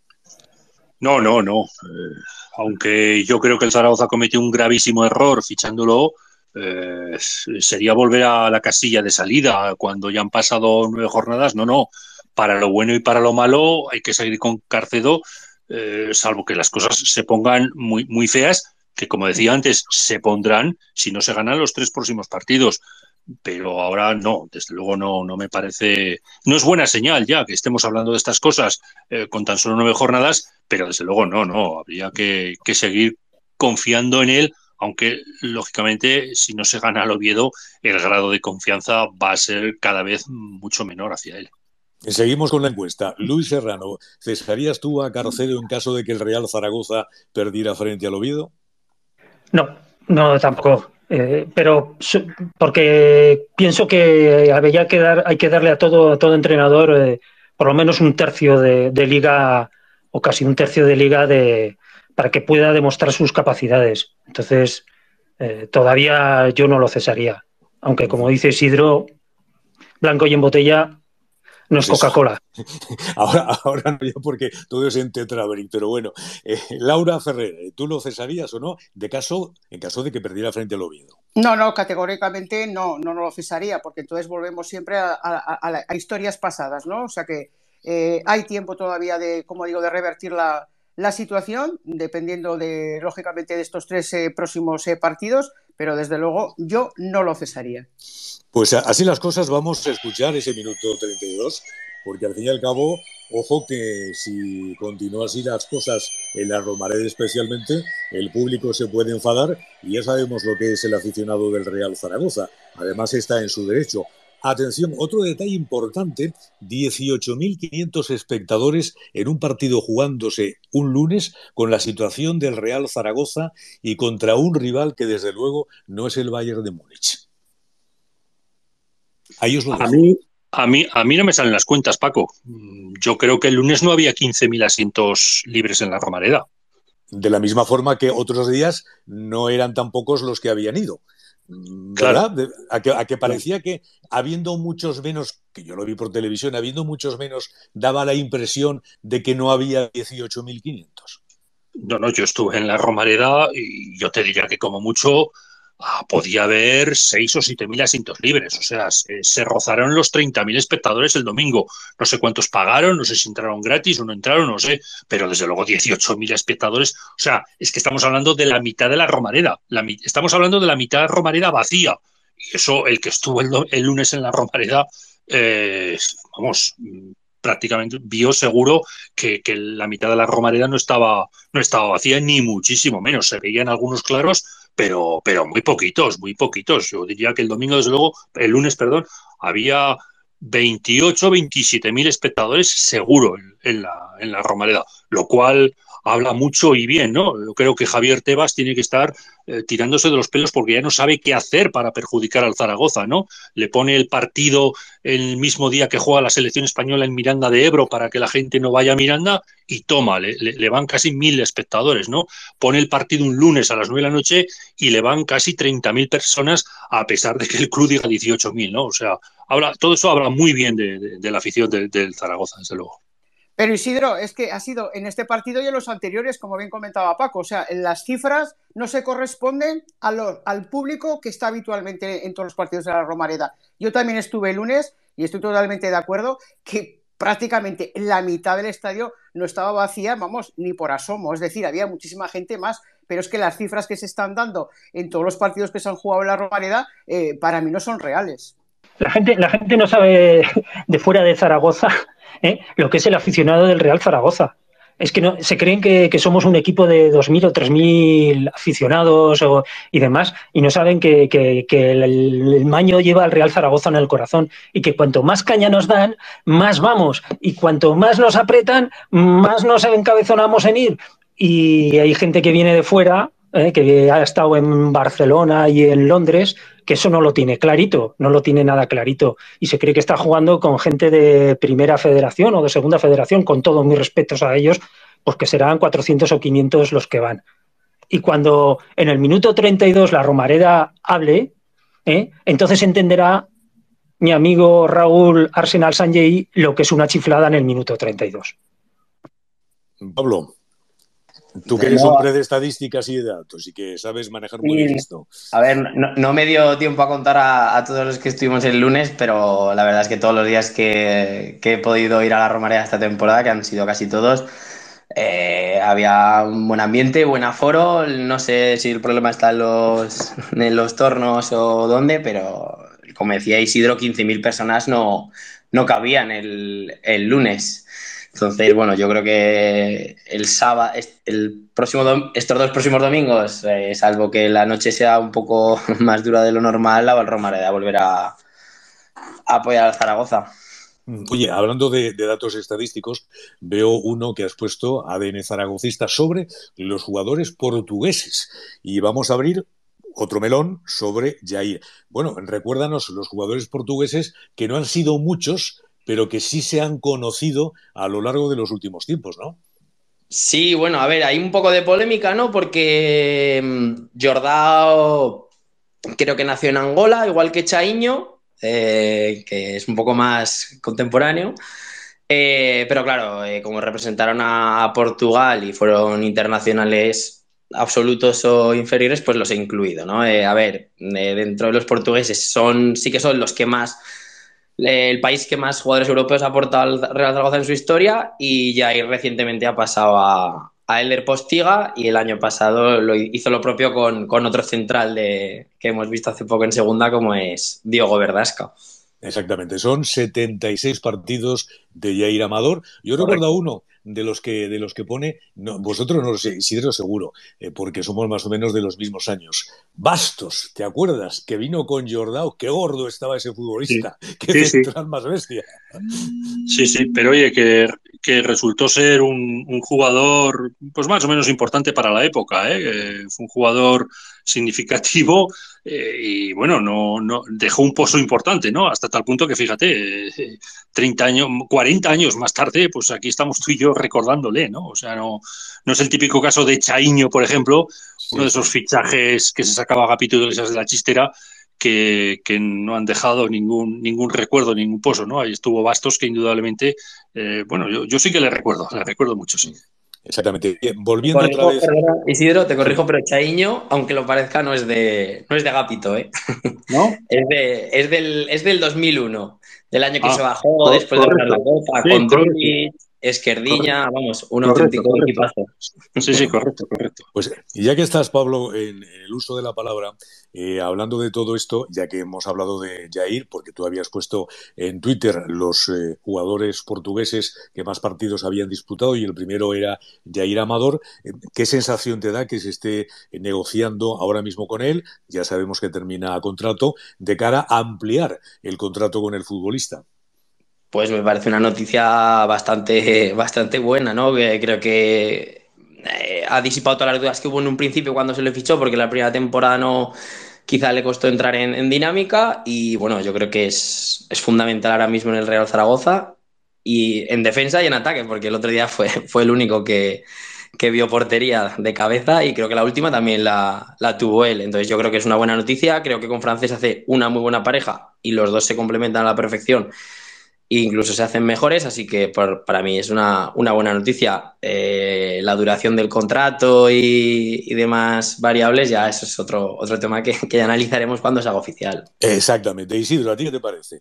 No, no, no. Eh, aunque yo creo que el Zaragoza cometió un gravísimo error fichándolo, eh, sería volver a la casilla de salida cuando ya han pasado nueve jornadas. No, no. Para lo bueno y para lo malo hay que seguir con Carcedo, eh, salvo que las cosas se pongan muy, muy feas, que como decía antes, se pondrán si no se ganan los tres próximos partidos. Pero ahora no, desde luego no, no me parece, no es buena señal ya que estemos hablando de estas cosas eh, con tan solo nueve jornadas, pero desde luego no, no, habría que, que seguir confiando en él, aunque lógicamente si no se gana al Oviedo, el grado de confianza va a ser cada vez mucho menor hacia él. Seguimos con la encuesta. Luis Serrano, ¿cesarías tú a Carcedo en caso de que el Real Zaragoza perdiera frente al Oviedo? No, no, tampoco. Eh, pero porque pienso que había que dar, hay que darle a todo, a todo entrenador eh, por lo menos un tercio de, de liga o casi un tercio de liga de, para que pueda demostrar sus capacidades. Entonces, eh, todavía yo no lo cesaría. Aunque, como dice Isidro, blanco y en botella no es Coca-Cola. Ahora, ahora no, ya porque todo es en tetrabric, pero bueno. Eh, Laura Ferrer, ¿tú lo cesarías o no? De caso, en caso de que perdiera frente al Oviedo. No, no, categóricamente no, no, no lo cesaría, porque entonces volvemos siempre a, a, a, a historias pasadas, ¿no? O sea que eh, hay tiempo todavía de, como digo, de revertir la, la situación, dependiendo de, lógicamente, de estos tres eh, próximos eh, partidos, pero desde luego yo no lo cesaría. Pues así las cosas, vamos a escuchar ese minuto treinta y dos, porque al fin y al cabo, ojo que si continúan así las cosas en la Romareda especialmente, el público se puede enfadar y ya sabemos lo que es el aficionado del Real Zaragoza. Además está en su derecho. Atención, otro detalle importante, dieciocho mil quinientos espectadores en un partido jugándose un lunes con la situación del Real Zaragoza y contra un rival que desde luego no es el Bayern de Múnich. Ahí os lo dejo. A mí, a, mí, a mí no me salen las cuentas, Paco. Yo creo que el lunes no había quince mil asientos libres en la Romareda. De la misma forma que otros días no eran tan pocos los que habían ido. ¿Verdad? Claro. A que, a que parecía que habiendo muchos menos, que yo lo vi por televisión, habiendo muchos menos, daba la impresión de que no había dieciocho mil quinientos. No, no, yo estuve en la Romareda y yo te diría que como mucho ah, podía haber seis o siete mil asientos libres. O sea, se, se rozaron los treinta mil espectadores el domingo. No sé cuántos pagaron, no sé si entraron gratis o no entraron, no sé, pero desde luego dieciocho mil espectadores. O sea, es que estamos hablando de la mitad de la Romareda. La, estamos hablando de la mitad Romareda vacía. Y eso, el que estuvo el, el lunes en la Romareda, eh, vamos, prácticamente vio seguro que, que la mitad de la Romareda no estaba, no estaba vacía, ni muchísimo menos. Se veían algunos claros, pero, pero muy poquitos, muy poquitos. Yo diría que el domingo, desde luego, el lunes, perdón, había veintiocho, veintisiete mil espectadores seguro en, en, la, en la Romareda, lo cual habla mucho y bien, ¿no? Yo creo que Javier Tebas tiene que estar eh, tirándose de los pelos porque ya no sabe qué hacer para perjudicar al Zaragoza, ¿no? Le pone el partido el mismo día que juega la selección española en Miranda de Ebro para que la gente no vaya a Miranda y toma, le, le, le van casi mil espectadores, ¿no? Pone el partido un lunes a las nueve de la noche y le van casi treinta mil personas a pesar de que el club diga dieciocho mil, ¿no? O sea, habla, todo eso habla muy bien de, de, de la afición de, del Zaragoza, desde luego. Pero Isidro, es que ha sido en este partido y en los anteriores, como bien comentaba Paco, o sea, las cifras no se corresponden a lo, al público que está habitualmente en todos los partidos de la Romareda. Yo también estuve el lunes y estoy totalmente de acuerdo que prácticamente la mitad del estadio no estaba vacía, vamos, ni por asomo, es decir, había muchísima gente más, pero es que las cifras que se están dando en todos los partidos que se han jugado en la Romareda, eh, para mí no son reales. La gente, la gente no sabe de fuera de Zaragoza, ¿eh?, lo que es el aficionado del Real Zaragoza. Es que no, se creen que, que somos un equipo de dos mil o tres mil aficionados o, y demás, y no saben que, que, que el, el Maño lleva al Real Zaragoza en el corazón y que cuanto más caña nos dan, más vamos. Y cuanto más nos apretan, más nos encabezonamos en ir. Y hay gente que viene de fuera, ¿eh?, que ha estado en Barcelona y en Londres, que eso no lo tiene clarito, no lo tiene nada clarito, y se cree que está jugando con gente de primera federación o de segunda federación, con todos mis respetos a ellos, pues que serán cuatrocientos o quinientos los que van. Y cuando en el minuto treinta y dos la Romareda hable, ¿eh?, entonces entenderá mi amigo Raúl Arsenal Sanjay lo que es una chiflada en el minuto treinta y dos. Pablo, tú que eres No, hombre de estadísticas y de datos y que sabes manejar muy bien sí, esto. a ver, no, no me dio tiempo a contar a, a todos los que estuvimos el lunes, pero la verdad es que todos los días que, que he podido ir a la Romareda esta temporada, que han sido casi todos, eh, había un buen ambiente, buen aforo. No sé si el problema está en los, en los tornos o dónde, pero como decía Isidro, quince mil personas no, no cabían el, el lunes. Entonces, bueno, yo creo que el sábado, el próximo dom- estos dos próximos domingos, eh, salvo que la noche sea un poco más dura de lo normal, la Romareda volverá a apoyar al Zaragoza. Oye, hablando de, de datos estadísticos, veo uno que has puesto, A D N zaragocista, sobre los jugadores portugueses. Y vamos a abrir otro melón sobre Jair. Bueno, recuérdanos los jugadores portugueses que no han sido muchos, pero que sí se han conocido a lo largo de los últimos tiempos, ¿no? Sí, bueno, a ver, hay un poco de polémica, ¿no? Porque mm, Jordao creo que nació en Angola, igual que Chaiño, eh, que es un poco más contemporáneo. Eh, pero claro, eh, como representaron a, a Portugal y fueron internacionales absolutos o inferiores, pues los he incluido, ¿no? Eh, a ver, eh, dentro de los portugueses son, sí que son los que más, eh, el país que más jugadores europeos ha aportado al Real Zaragoza en su historia, y ya ahí recientemente ha pasado a, a Elder Postiga, y el año pasado lo hizo lo propio con, con otro central de, que hemos visto hace poco en segunda, como es Diogo Verdasca. Exactamente, son setenta y seis partidos de Jair Amador. Yo recuerdo a Correcto. uno de los que, de los que pone, no, vosotros no lo sé, Isidro seguro, eh, porque somos más o menos de los mismos años. Bastos, ¿te acuerdas? Que vino con Jordao, qué gordo estaba ese Sí, futbolista, qué sí, sí, central más bestia. sí, sí, pero oye, que, que resultó ser un, un jugador pues más o menos importante para la época, ¿eh? Eh, fue un jugador significativo, eh, y bueno, no, no dejó un pozo importante, ¿no? Hasta tal punto que fíjate, eh, treinta años, cuarenta años más tarde, pues aquí estamos tú y yo recordándole, ¿no? O sea, no, no es el típico caso de Chaiño, por ejemplo, uno Sí, de sí. esos fichajes que se sacaba a Agapito Iglesias de la chistera, que, que, no han dejado ningún, ningún recuerdo, ningún pozo, ¿no? Ahí estuvo Bastos, que indudablemente, eh, bueno, yo, yo sí que le recuerdo, le recuerdo mucho, sí. Exactamente. Bien, Te volviendo otra corrijo, vez. perdona, Isidro, te Sí. corrijo, pero Chaiño, aunque lo parezca, no es de, no es de Agapito, ¿eh? ¿No? Es, de, es, del, es del dos mil uno, del año que Ah, se bajó co después de ganar la correcto. Copa, Sí, con correcto, Druic, correcto, Esquerdiña, vamos, un correcto, auténtico correcto. equipazo. Sí, sí, Bueno, correcto, correcto. pues ya que estás, Pablo, en, en el uso de la palabra, eh, hablando de todo esto, ya que hemos hablado de Jair, porque tú habías puesto en Twitter los eh, jugadores portugueses que más partidos habían disputado y el primero era Jair Amador, eh, ¿qué sensación te da que se esté negociando ahora mismo con él? Ya sabemos que termina contrato, de cara a ampliar el contrato con el futbolista. Pues me parece una noticia bastante, bastante buena, ¿no? Que creo que eh, ha disipado todas las dudas que hubo en un principio cuando se le fichó, porque la primera temporada no, quizá le costó entrar en, en dinámica, y bueno, yo creo que es, es fundamental ahora mismo en el Real Zaragoza, y en defensa y en ataque, porque el otro día fue, fue el único que, que vio portería de cabeza, y creo que la última también la, la tuvo él. Entonces yo creo que es una buena noticia, creo que con Francés hace una muy buena pareja y los dos se complementan a la perfección e incluso se hacen mejores, así que por, para mí es una, una buena noticia. Eh, la duración del contrato y, y demás variables, ya eso es otro, otro tema que, que ya analizaremos cuando se haga oficial. Exactamente. Isidro, ¿a ti qué te parece?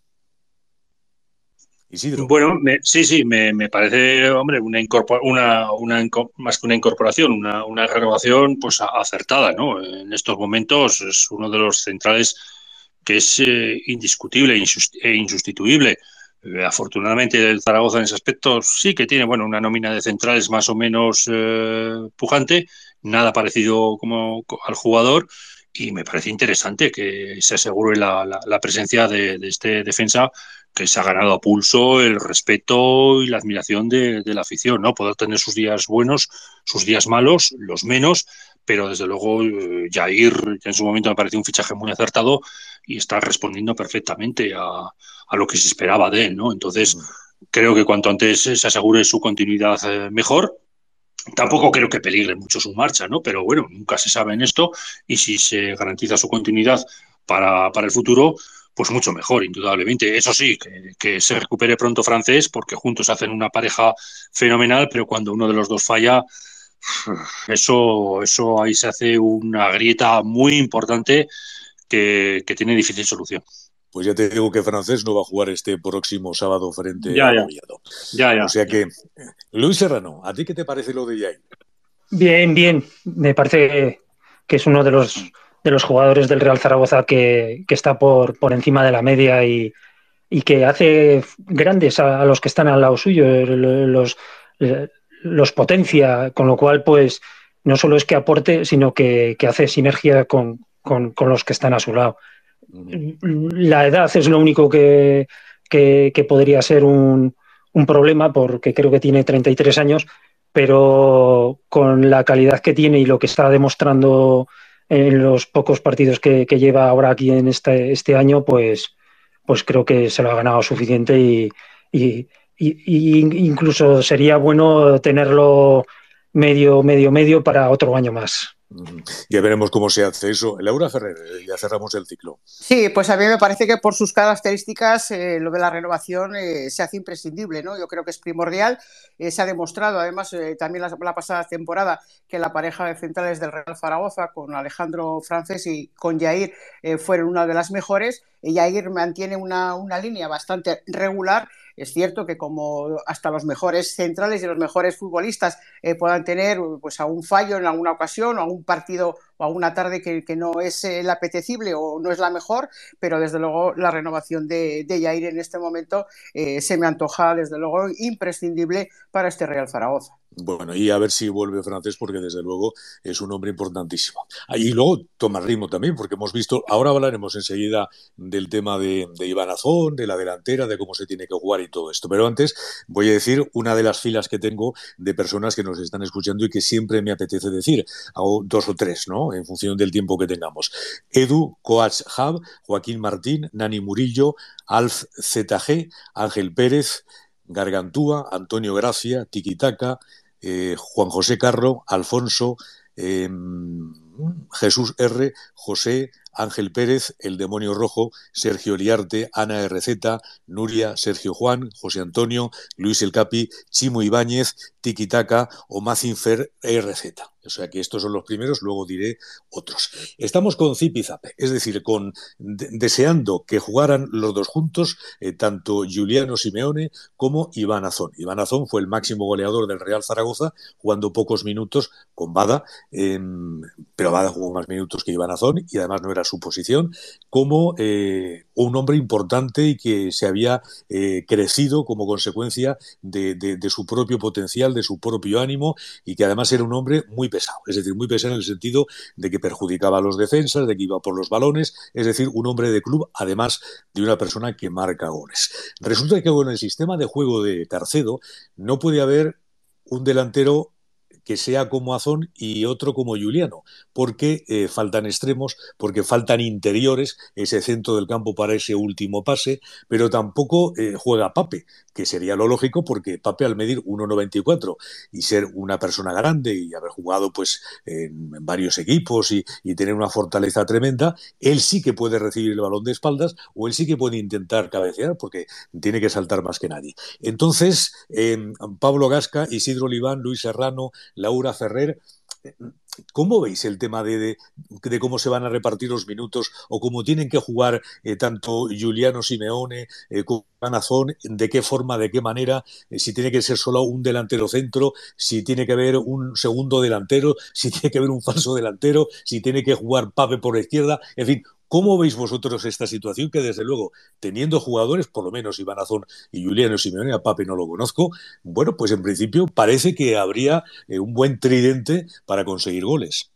Isidro. Bueno, me, sí, sí, me, me parece, hombre, una, incorpor, una, una más que una incorporación, una, una renovación pues acertada, ¿no? En estos momentos es uno de los centrales que es eh, indiscutible e insustituible. Eh, afortunadamente el Zaragoza en ese aspecto sí que tiene, bueno, una nómina de centrales más o menos eh, pujante, nada parecido como al jugador, y me parece interesante que se asegure la, la, la presencia de, de este defensa que se ha ganado a pulso el respeto y la admiración de, de la afición, ¿no? Poder tener sus días buenos, sus días malos, los menos, pero desde luego eh, Jair en su momento me pareció un fichaje muy acertado y está respondiendo perfectamente a, a lo que se esperaba de él, ¿no? Entonces, creo que cuanto antes se asegure su continuidad eh, mejor. Tampoco creo que peligre mucho su marcha, ¿no? Pero bueno, nunca se sabe en esto, y si se garantiza su continuidad para, para el futuro, pues mucho mejor, indudablemente. Eso sí, que, que se recupere pronto Francés, porque juntos hacen una pareja fenomenal, pero cuando uno de los dos falla, eso, eso ahí se hace una grieta muy importante que, que tiene difícil solución. Pues ya te digo que Francés no va a jugar este próximo sábado frente ya, a ya. Oviedo. Ya, ya, o sea ya. que, Luis Serrano, ¿a ti qué te parece lo de Jair? Bien, bien. Me parece que es uno de los, de los jugadores del Real Zaragoza que, que está por, por encima de la media y, y que hace grandes a, a los que están al lado suyo, los, los potencia, con lo cual, pues, no solo es que aporte, sino que, que hace sinergia con, con, con los que están a su lado. La edad es lo único que, que, que podría ser un, un problema, porque creo que tiene treinta y tres años, pero con la calidad que tiene y lo que está demostrando en los pocos partidos que, que lleva ahora aquí en este, este año, pues, pues creo que se lo ha ganado suficiente y, y, y, y incluso sería bueno tenerlo medio, medio, medio para otro año más. Ya veremos cómo se hace eso. Laura Ferrer, ya cerramos el ciclo. Sí, pues a mí me parece que por sus características eh, lo de la renovación eh, se hace imprescindible, ¿no? Yo creo que es primordial. Eh, se ha demostrado, además, eh, también la, la pasada temporada, que la pareja de centrales del Real Zaragoza con Alejandro Francés y con Jair eh, fueron una de las mejores. Y Jair mantiene una, una línea bastante regular. Es cierto que como hasta los mejores centrales y los mejores futbolistas eh, puedan tener pues algún fallo en alguna ocasión o algún partido o alguna tarde que, que no es el apetecible o no es la mejor, pero desde luego la renovación de, de Jair en este momento eh, se me antoja desde luego imprescindible para este Real Zaragoza. Bueno, y a ver si vuelve Francés, porque desde luego es un hombre importantísimo. Y luego toma ritmo también, porque hemos visto, ahora hablaremos enseguida del tema de, de Iván Azón, de la delantera, de cómo se tiene que jugar y todo esto. Pero antes voy a decir una de las filas que tengo de personas que nos están escuchando y que siempre me apetece decir, hago dos o tres, ¿no? En función del tiempo que tengamos. Edu Coach Hub, Joaquín Martín, Nani Murillo, Alf Z G, Ángel Pérez, Gargantúa, Antonio Gracia, Tiquitaca, eh, Juan José Carro, Alfonso, eh, Jesús R, José, Ángel Pérez, El Demonio Rojo, Sergio Liarte, Ana R Z, Nuria, Sergio Juan, José Antonio, Luis El Capi, Chimo Ibáñez, Tiquitaca o Mazinfer R Z. O sea que estos son los primeros, luego diré otros. Estamos con Zip y Zap, es decir, con de, deseando que jugaran los dos juntos, eh, tanto Giuliano Simeone como Iván Azón. Iván Azón fue el máximo goleador del Real Zaragoza, jugando pocos minutos con Bada, eh, pero Bada jugó más minutos que Iván Azón y además no era su posición, como eh, un hombre importante y que se había eh, crecido como consecuencia de, de, de su propio potencial, de su propio ánimo, y que además era un hombre muy pesado, es decir, muy pesado en el sentido de que perjudicaba a los defensas, de que iba por los balones, es decir, un hombre de club, además de una persona que marca goles. Resulta que con el sistema de juego de Carcedo no puede haber un delantero que sea como Azón y otro como Giuliano, porque eh, faltan extremos, porque faltan interiores, ese centro del campo para ese último pase, pero tampoco eh, juega Pape, que sería lo lógico, porque Pape, al medir uno noventa y cuatro y ser una persona grande y haber jugado pues en, en varios equipos y, y tener una fortaleza tremenda, él sí que puede recibir el balón de espaldas o él sí que puede intentar cabecear, porque tiene que saltar más que nadie. Entonces, eh, Pablo Gasca, Isidro Oliván, Luis Serrano, Laura Ferrer, ¿cómo veis el tema de, de, de cómo se van a repartir los minutos o cómo tienen que jugar eh, tanto Giuliano Simeone eh, como Iván Azón? ¿De qué forma, de qué manera? Eh, si tiene que ser solo un delantero centro, si tiene que haber un segundo delantero, si tiene que haber un falso delantero, si tiene que jugar Pape por la izquierda, en fin, ¿Cómo veis vosotros esta situación que, desde luego, teniendo jugadores, por lo menos Iván Azón y Juliano Simeone, a Pape no lo conozco, bueno, pues en principio parece que habría eh, un buen tridente para conseguir goles?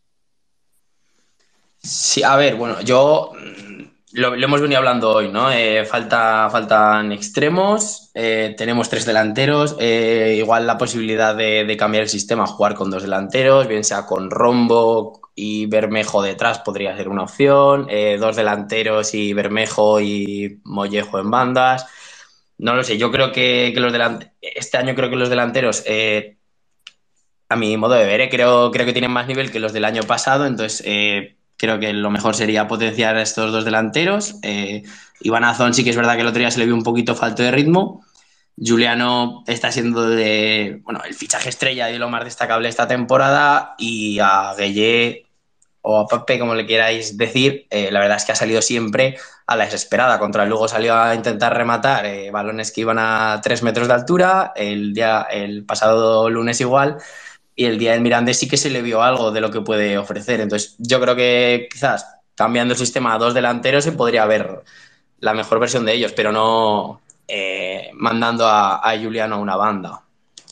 Sí, a ver, bueno, yo mm, lo, lo hemos venido hablando hoy, ¿no? Eh, falta, faltan extremos, eh, tenemos tres delanteros, eh, igual la posibilidad de, de cambiar el sistema, jugar con dos delanteros, bien sea con Rombo y Bermejo detrás podría ser una opción, eh, dos delanteros y Bermejo y Mollejo en bandas. No lo sé, yo creo que, que los delanteros, este año creo que los delanteros, eh, a mi modo de ver, eh, creo, creo que tienen más nivel que los del año pasado, entonces eh, creo que lo mejor sería potenciar a estos dos delanteros. Eh, Iván Azón sí que es verdad que el otro día se le vio un poquito falto de ritmo. Juliano está siendo de, bueno, el fichaje estrella y lo más destacable esta temporada, y a Gueye o a Pape, como le queráis decir, eh, la verdad es que ha salido siempre a la desesperada. Contra el Lugo salió a intentar rematar eh, balones que iban a tres metros de altura, el, día, el pasado lunes igual, y el día del Mirandés sí que se le vio algo de lo que puede ofrecer. Entonces yo creo que quizás cambiando el sistema a dos delanteros se podría ver la mejor versión de ellos, pero no eh, mandando a, a Juliano a una banda.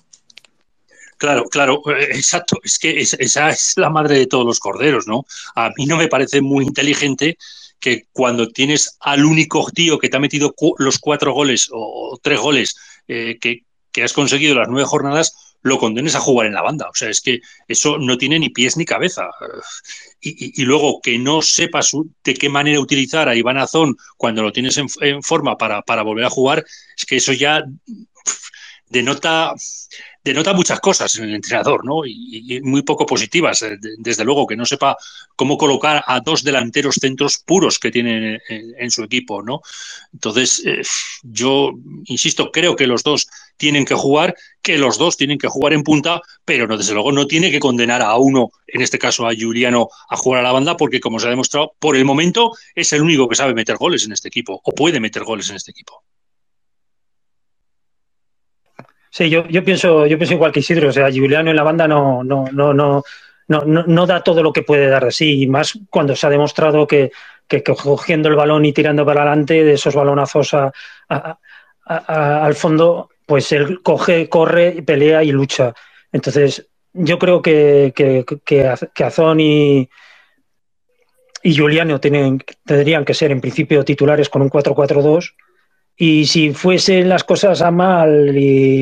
Claro, claro, eh, exacto. Es que es, esa es la madre de todos los corderos, ¿no? A mí no me parece muy inteligente que cuando tienes al único tío que te ha metido cu los cuatro goles o, o tres goles eh, que, que has conseguido las nueve jornadas, lo condenes a jugar en la banda. O sea, es que eso no tiene ni pies ni cabeza. Y, y, y luego que no sepas de qué manera utilizar a Iván Azón cuando lo tienes en, en forma para, para volver a jugar, es que eso ya denota... denota muchas cosas en el entrenador, ¿no? Y, y muy poco positivas. Desde luego, que no sepa cómo colocar a dos delanteros centros puros que tiene en, en su equipo, ¿no? Entonces, eh, yo insisto, creo que los dos tienen que jugar, que los dos tienen que jugar en punta, pero no, desde luego no tiene que condenar a uno, en este caso a Juliano, a jugar a la banda, porque como se ha demostrado, por el momento es el único que sabe meter goles en este equipo, o puede meter goles en este equipo. Sí, yo, yo pienso, yo pienso igual que Isidro, o sea, Juliano en la banda no, no, no, no, no, no, no da todo lo que puede dar de sí, y más cuando se ha demostrado que, que, que cogiendo el balón y tirando para adelante de esos balonazos a, a, a, a, al fondo, pues él coge, corre, pelea y lucha. Entonces, yo creo que, que, que, que Azón y, y Juliano tienen, tendrían que ser en principio titulares con un cuatro cuatro dos. Y si fuesen las cosas a mal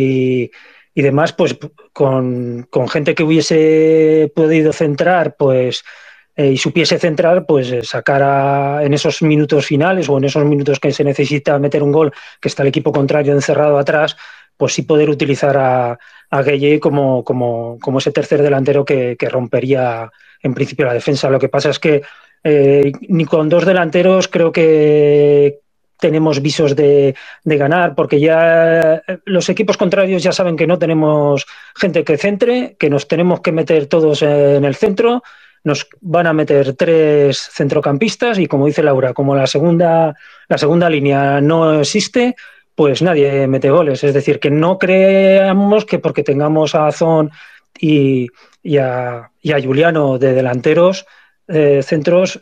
y, y demás, pues con, con gente que hubiese podido centrar, pues eh, y supiese centrar, pues eh, sacar a, en esos minutos finales o en esos minutos que se necesita meter un gol, que está el equipo contrario encerrado atrás, pues sí poder utilizar a, a Gueye como, como, como ese tercer delantero que, que rompería en principio la defensa. Lo que pasa es que eh, ni con dos delanteros creo que tenemos visos de, de ganar, porque ya los equipos contrarios ya saben que no tenemos gente que centre, que nos tenemos que meter todos en el centro, nos van a meter tres centrocampistas y, como dice Laura, como la segunda, la segunda línea no existe, pues nadie mete goles. Es decir, que no creamos que porque tengamos a Azón y, y, a, y a Juliano de delanteros, Eh, centros,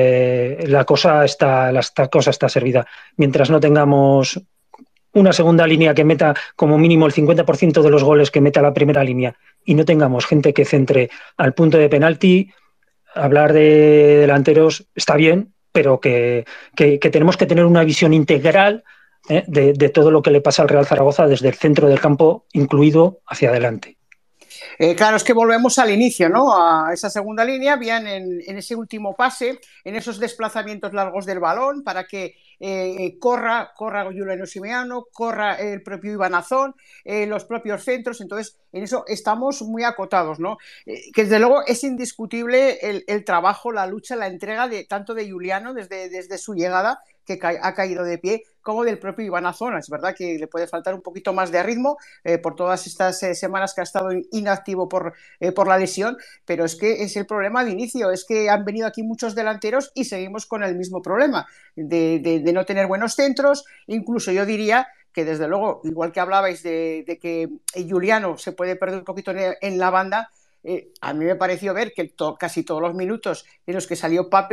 eh, la cosa está la cosa está servida. Mientras no tengamos una segunda línea que meta como mínimo el cincuenta por ciento de los goles que meta la primera línea y no tengamos gente que centre al punto de penalti, hablar de delanteros está bien, pero que, que, que tenemos que tener una visión integral eh, de, de todo lo que le pasa al Real Zaragoza desde el centro del campo incluido hacia adelante. Eh, claro, es que volvemos al inicio, ¿no? A esa segunda línea, bien en, en ese último pase, en esos desplazamientos largos del balón para que eh, corra, corra Juliano Simeone, corra el propio Iván Azón, eh, los propios centros. Entonces, en eso estamos muy acotados, ¿no? Eh, que desde luego es indiscutible el, el trabajo, la lucha, la entrega de tanto de Juliano desde, desde su llegada, que ca ha caído de pie, como del propio Iván Azón. Es verdad que le puede faltar un poquito más de ritmo eh, por todas estas eh, semanas que ha estado inactivo por, eh, por la lesión, pero es que es el problema de inicio, es que han venido aquí muchos delanteros y seguimos con el mismo problema de, de, de no tener buenos centros. Incluso yo diría que, desde luego, igual que hablabais de, de que Juliano se puede perder un poquito en, en la banda, eh, a mí me pareció ver que to casi todos los minutos en los que salió Pape,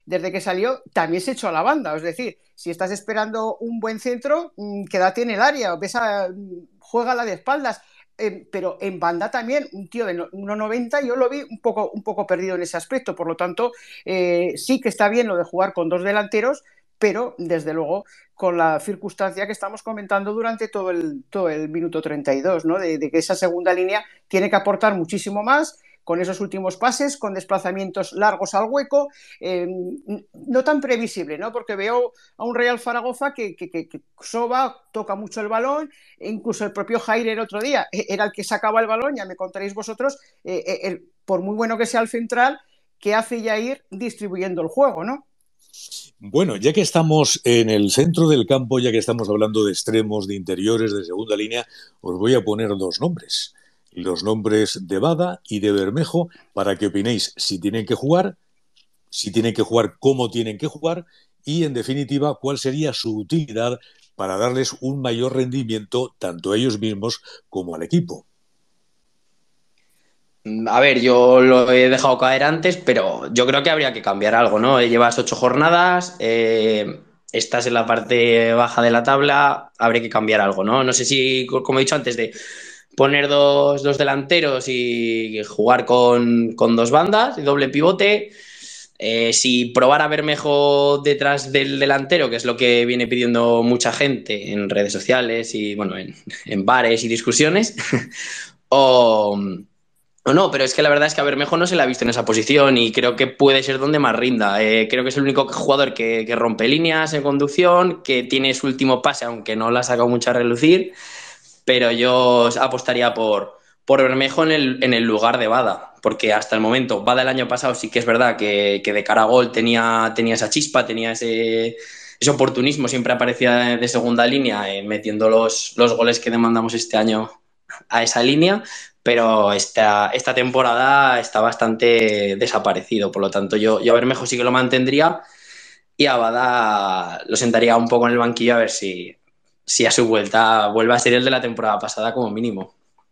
desde que salió, también se echó a la banda. Es decir, si estás esperando un buen centro, quédate en el área, ves a, juégala de espaldas. Eh, pero en banda también, un tío de uno noventa, yo lo vi un poco, un poco perdido en ese aspecto. Por lo tanto, eh, sí que está bien lo de jugar con dos delanteros, pero desde luego con la circunstancia que estamos comentando durante todo el, todo el minuto treinta y dos, ¿no? de, de que esa segunda línea tiene que aportar muchísimo más con esos últimos pases, con desplazamientos largos al hueco, eh, no tan previsible, ¿no? Porque veo a un Real Zaragoza que, que, que, que soba, toca mucho el balón, e incluso el propio Jair el otro día era el que sacaba el balón, ya me contaréis vosotros, eh, eh, el, por muy bueno que sea el central, ¿qué hace Jair distribuyendo el juego, ¿no? Bueno, ya que estamos en el centro del campo, ya que estamos hablando de extremos, de interiores, de segunda línea, os voy a poner dos nombres. Los nombres de Bada y de Bermejo, para que opinéis si tienen que jugar, si tienen que jugar, cómo tienen que jugar y, en definitiva, cuál sería su utilidad para darles un mayor rendimiento tanto a ellos mismos como al equipo. A ver, yo lo he dejado caer antes, pero yo creo que habría que cambiar algo, ¿no? Llevas ocho jornadas, eh, estás en la parte baja de la tabla, habría que cambiar algo, ¿no? No sé si, como he dicho antes, de poner dos, dos delanteros y jugar con, con dos bandas y doble pivote. Eh, si probar a Bermejo detrás del delantero, que es lo que viene pidiendo mucha gente en redes sociales y, bueno, en, en bares y discusiones, o... No, no, pero es que la verdad es que a Bermejo no se le ha visto en esa posición y creo que puede ser donde más rinda. Eh, creo que es el único jugador que, que rompe líneas en conducción, que tiene su último pase, aunque no la ha sacado mucho a relucir, pero yo apostaría por, por Bermejo en el, en el lugar de Bada, porque hasta el momento, Bada el año pasado sí que es verdad que, que de cara a gol tenía, tenía esa chispa, tenía ese, ese oportunismo, siempre aparecía de segunda línea, eh, metiendo los, los goles que demandamos este año a esa línea, pero esta, esta temporada está bastante desaparecido, por lo tanto yo, yo a Bermejo sí que lo mantendría y a Bada lo sentaría un poco en el banquillo a ver si, si a su vuelta vuelve a ser el de la temporada pasada como mínimo.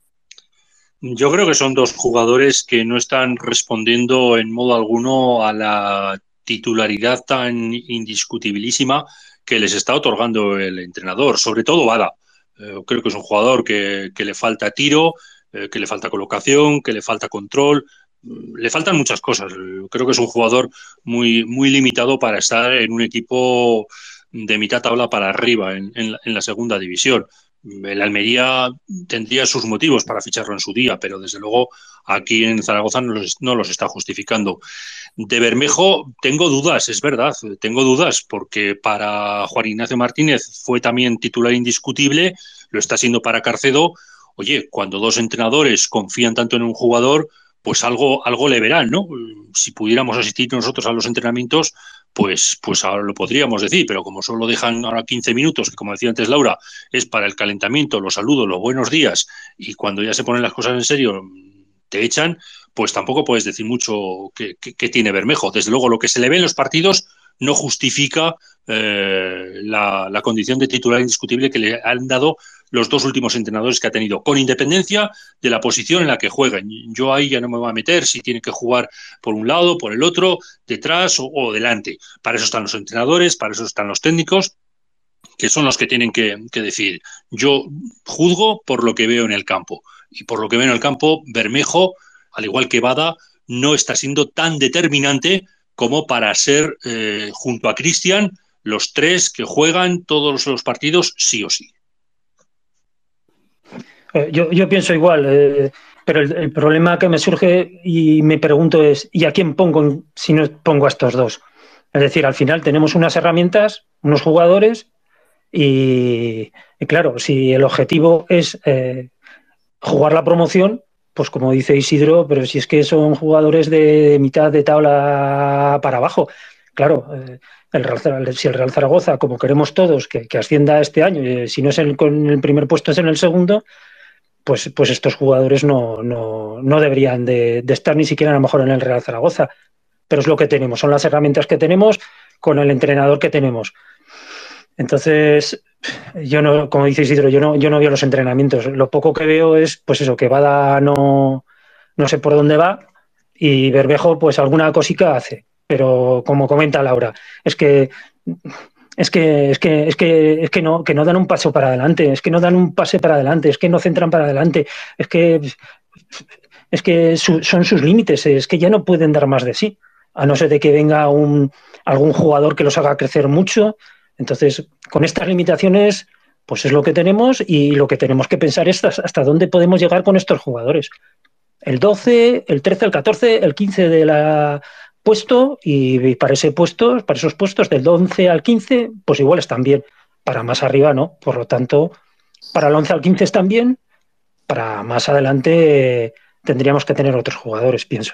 Yo creo que son dos jugadores que no están respondiendo en modo alguno a la titularidad tan indiscutibilísima que les está otorgando el entrenador, sobre todo Bada. Eh, creo que es un jugador que, que le falta tiro, eh, que le falta colocación, que le falta control, le faltan muchas cosas. Creo que es un jugador muy, muy limitado para estar en un equipo de mitad tabla para arriba en, en, en la segunda división. El Almería tendría sus motivos para ficharlo en su día, pero desde luego aquí en Zaragoza no los, no los está justificando. De Bermejo tengo dudas, es verdad, tengo dudas, porque para Juan Ignacio Martínez fue también titular indiscutible, lo está siendo para Carcedo. Oye, cuando dos entrenadores confían tanto en un jugador, pues algo, algo le verán, ¿no? Si pudiéramos asistir nosotros a los entrenamientos, pues, pues ahora lo podríamos decir, pero como solo dejan ahora quince minutos, que como decía antes Laura, es para el calentamiento, los saludos, los buenos días, y cuando ya se ponen las cosas en serio te echan, pues tampoco puedes decir mucho que, que, que tiene Bermejo. Desde luego, lo que se le ve en los partidos no justifica eh, la, la condición de titular indiscutible que le han dado los dos últimos entrenadores que ha tenido, con independencia de la posición en la que jueguen. Yo ahí ya no me voy a meter si tiene que jugar por un lado, por el otro, detrás o, o delante. Para eso están los entrenadores, para eso están los técnicos, que son los que tienen que, que decir. Yo juzgo por lo que veo en el campo. Y por lo que veo en el campo, Bermejo, al igual que Bada, no está siendo tan determinante como para ser, eh, junto a Cristian, los tres que juegan todos los partidos sí o sí. Yo, yo pienso igual, eh, pero el, el problema que me surge y me pregunto es, ¿y a quién pongo si no pongo a estos dos? Es decir, al final tenemos unas herramientas, unos jugadores y, y claro, si el objetivo es eh, jugar la promoción, pues como dice Isidro, pero si es que son jugadores de mitad de tabla para abajo. Claro, eh, el Real, si el Real Zaragoza, como queremos todos, que, que ascienda este año, eh, si no es el, con el primer puesto es en el segundo, pues, pues estos jugadores no, no, no deberían de, de estar ni siquiera a lo mejor en el Real Zaragoza. Pero es lo que tenemos, son las herramientas que tenemos con el entrenador que tenemos. Entonces, yo no, como dice Isidro, yo no, yo no veo los entrenamientos. Lo poco que veo es, pues eso, que Bada no, no sé por dónde va y Bermejo, pues alguna cosica hace. pero como comenta Laura, es que es que es que es que es que no que no dan un paso para adelante, es que no dan un pase para adelante, es que no centran para adelante, es que es que su, son sus límites, es que ya no pueden dar más de sí, a no ser de que venga un algún jugador que los haga crecer mucho. Entonces, con estas limitaciones, pues es lo que tenemos, y lo que tenemos que pensar es hasta, hasta dónde podemos llegar con estos jugadores. El doce, el trece, el catorce, el quince de la puesto, y para ese puesto, para esos puestos del once al quince, pues igual están bien. Para más arriba no. Por lo tanto, para el once al quince están bien, para más adelante eh, tendríamos que tener otros jugadores, pienso.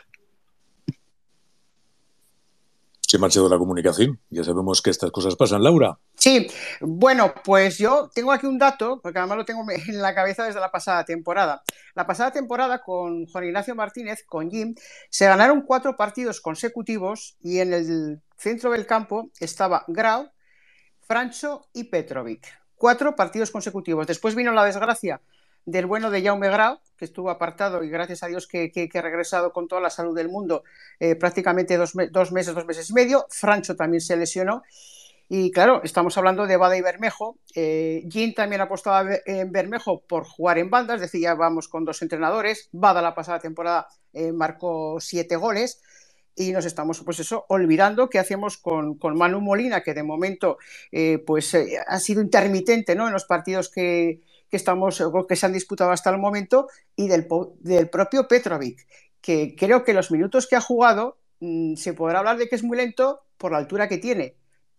Se ha marchado la comunicación. Ya sabemos que estas cosas pasan. Laura. Sí, bueno, pues yo tengo aquí un dato, porque además lo tengo en la cabeza desde la pasada temporada. La pasada temporada con Juan Ignacio Martínez, con Jim, se ganaron cuatro partidos consecutivos y en el centro del campo estaba Grau, Francho y Petrovic. Cuatro partidos consecutivos. Después vino la desgracia del bueno de Jaume Grau, que estuvo apartado y gracias a Dios que, que, que ha regresado con toda la salud del mundo, eh, prácticamente dos, dos meses, dos meses y medio. Francho también se lesionó. Y claro, estamos hablando de Bada y Bermejo. Eh, Jim también apostaba en Bermejo por jugar en banda, es decir, ya vamos con dos entrenadores. Bada la pasada temporada eh, marcó siete goles. Y nos estamos, pues eso, olvidando qué hacemos con, con Manu Molina, que de momento eh, pues eh, ha sido intermitente, ¿no?, en los partidos que, que, estamos, que se han disputado hasta el momento, y del, del propio Petrovic, que creo que los minutos que ha jugado mmm, se podrá hablar de que es muy lento por la altura que tiene,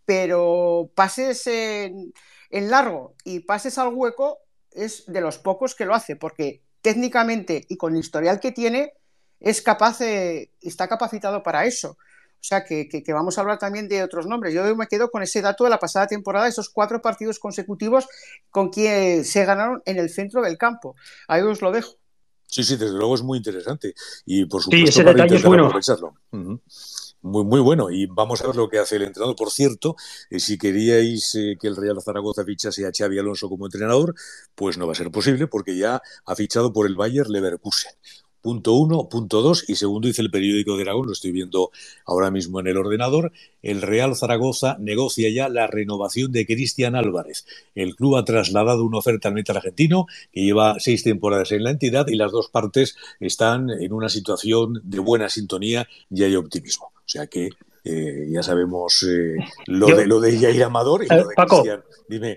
pero pases en, en largo y pases al hueco es de los pocos que lo hace, porque técnicamente y con el historial que tiene es capaz, eh, está capacitado para eso. O sea, que, que, que vamos a hablar también de otros nombres. Yo me quedo con ese dato de la pasada temporada, esos cuatro partidos consecutivos con quien se ganaron en el centro del campo. Ahí os lo dejo. Sí, sí, desde luego es muy interesante. Y por supuesto, sí, ese para detalle intentar es bueno. aprovecharlo. Uh-huh. Muy, muy bueno. Y vamos a ver lo que hace el entrenador. Por cierto, eh, si queríais eh, que el Real Zaragoza fichase a Xabi Alonso como entrenador, pues no va a ser posible, porque ya ha fichado por el Bayer Leverkusen. Punto uno, punto dos, y segundo, dice el periódico de Aragón, lo estoy viendo ahora mismo en el ordenador, el Real Zaragoza negocia ya la renovación de Cristian Álvarez. El club ha trasladado una oferta al metal argentino que lleva seis temporadas en la entidad, y las dos partes están en una situación de buena sintonía y hay optimismo. O sea que eh, ya sabemos eh, lo, yo, de, lo de Jair Amador y eh, lo de Paco, Cristian. Dime.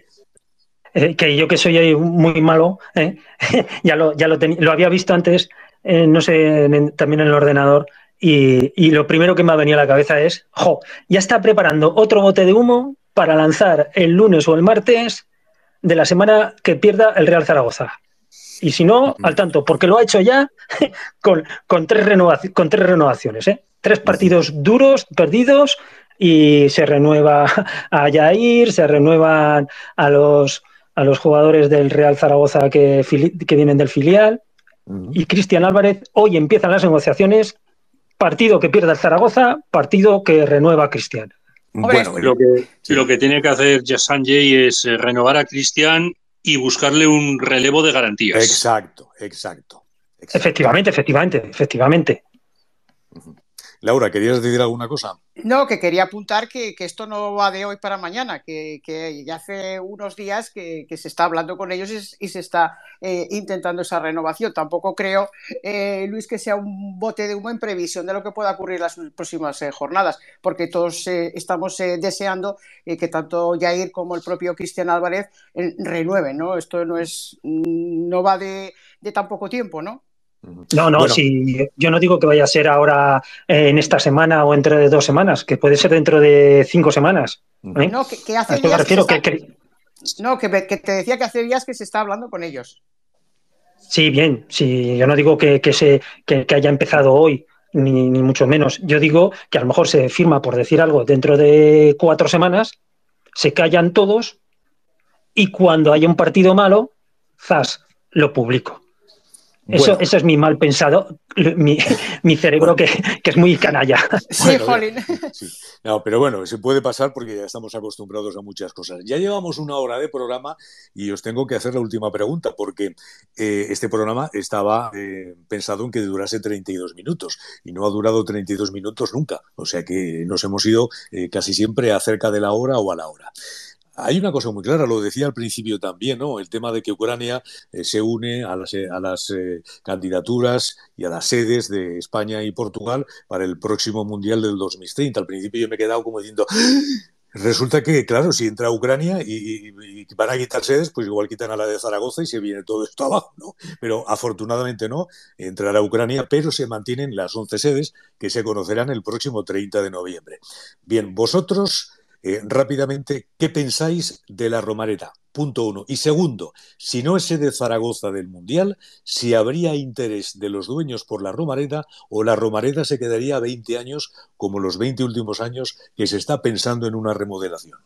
Eh, que yo que soy muy malo, eh, ya, lo, ya lo, ten, lo había visto antes, eh, no sé, en, también en el ordenador, y, y lo primero que me ha venido a la cabeza es, jo, ya está preparando otro bote de humo para lanzar el lunes o el martes de la semana que pierda el Real Zaragoza. Y si no, al tanto, porque lo ha hecho ya con, con, tres, renovaci- con tres renovaciones, ¿eh? Tres partidos duros, perdidos, y se renueva a Jair, se renuevan a los, a los jugadores del Real Zaragoza que, que vienen del filial. Uh-huh. Y Cristian Álvarez, hoy empiezan las negociaciones, partido que pierda el Zaragoza, partido que renueva a Cristian. Bueno, lo que, sí. lo que tiene que hacer Sanjay es renovar a Cristian y buscarle un relevo de garantías. Exacto, exacto. exacto. Efectivamente, efectivamente, efectivamente. Uh-huh. Laura, ¿querías decir alguna cosa? No, que quería apuntar que, que esto no va de hoy para mañana, que, que ya hace unos días que, que se está hablando con ellos y, y se está eh, intentando esa renovación. Tampoco creo, eh, Luis, que sea un bote de humo en previsión de lo que pueda ocurrir las próximas eh, jornadas, porque todos eh, estamos eh, deseando eh, que tanto Jair como el propio Cristian Álvarez eh, renueven, ¿no? Esto no es, no va de, de tan poco tiempo, ¿no? No, no, bueno. Si yo no digo que vaya a ser ahora eh, en esta semana o entre de dos semanas, que puede ser dentro de cinco semanas. ¿eh? No, que, que hace a esto me refiero que, está... que, que... No, que, que te decía que hace días que se está hablando con ellos. Sí, bien, sí, yo no digo que, que, se, que, que haya empezado hoy, ni, ni mucho menos. Yo digo que a lo mejor se firma, por decir algo, dentro de cuatro semanas, se callan todos y cuando haya un partido malo, zas, lo publico. Eso, bueno. Eso es mi mal pensado, mi, mi cerebro bueno. que, que es muy canalla. Sí, Jolín. Sí. No, pero bueno, se puede pasar porque ya estamos acostumbrados a muchas cosas. Ya llevamos una hora de programa y os tengo que hacer la última pregunta porque eh, este programa estaba eh, pensado en que durase treinta y dos minutos y no ha durado treinta y dos minutos nunca. O sea que nos hemos ido eh, casi siempre acerca de la hora o a la hora. Hay una cosa muy clara, lo decía al principio también, ¿no? El tema de que Ucrania eh, se une a las, a las eh, candidaturas y a las sedes de España y Portugal para el próximo Mundial del dos mil treinta. Al principio yo me he quedado como diciendo, ¡ah! Resulta que, claro, si entra Ucrania y, y, y van a quitar sedes, pues igual quitan a la de Zaragoza y se viene todo esto abajo, ¿no? Pero afortunadamente no, entrará Ucrania, pero se mantienen las once sedes que se conocerán el próximo treinta de noviembre. Bien, vosotros... Eh, rápidamente, ¿qué pensáis de la Romareda? Punto uno. Y segundo, si no es sede Zaragoza del Mundial, si habría interés de los dueños por la Romareda o la Romareda se quedaría veinte años como los veinte últimos años que se está pensando en una remodelación.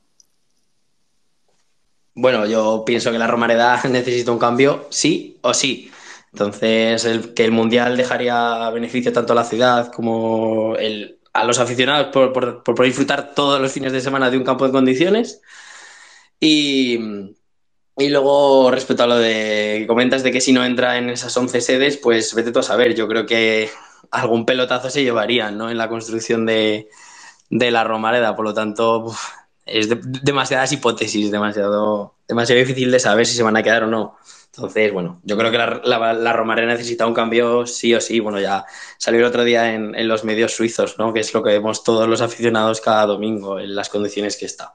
Bueno, yo pienso que la Romareda necesita un cambio, sí o sí. Entonces, el, que el Mundial dejaría beneficio tanto a la ciudad como el... a los aficionados por, por, por poder disfrutar todos los fines de semana de un campo en condiciones. Y, y luego, respecto a lo de que comentas de que si no entra en esas once sedes, pues vete tú a saber. Yo creo que algún pelotazo se llevarían, ¿no? En la construcción de, de la Romareda. Por lo tanto, uf, es de, demasiadas hipótesis, demasiado, demasiado difícil de saber si se van a quedar o no. Entonces, bueno, yo creo que la, la, la Romareda necesita un cambio sí o sí. Bueno, ya salió el otro día en, en los medios suizos, ¿no? Que es lo que vemos todos los aficionados cada domingo en las condiciones que está.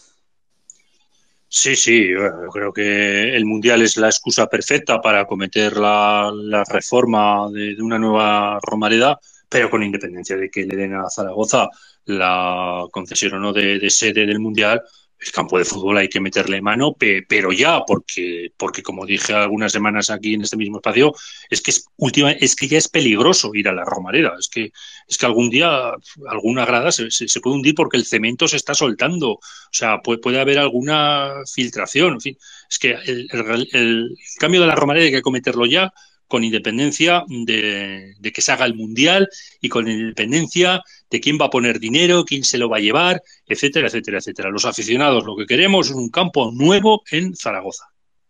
Sí, sí, yo creo que el Mundial es la excusa perfecta para cometer la, la reforma de, de una nueva Romareda, pero con independencia de que le den a Zaragoza la concesión o no de, de sede del Mundial. El campo de fútbol hay que meterle mano, pe, pero ya, porque, porque como dije algunas semanas aquí en este mismo espacio, es que es última, es que ya es peligroso ir a la Romareda. Es que, es que algún día alguna grada se, se, se puede hundir porque el cemento se está soltando. O sea, puede, puede haber alguna filtración. En fin, es que el, el, el cambio de la Romareda hay que cometerlo ya, con independencia de, de que se haga el Mundial y con independencia de quién va a poner dinero, quién se lo va a llevar, etcétera, etcétera, etcétera. Los aficionados lo que queremos es un campo nuevo en Zaragoza.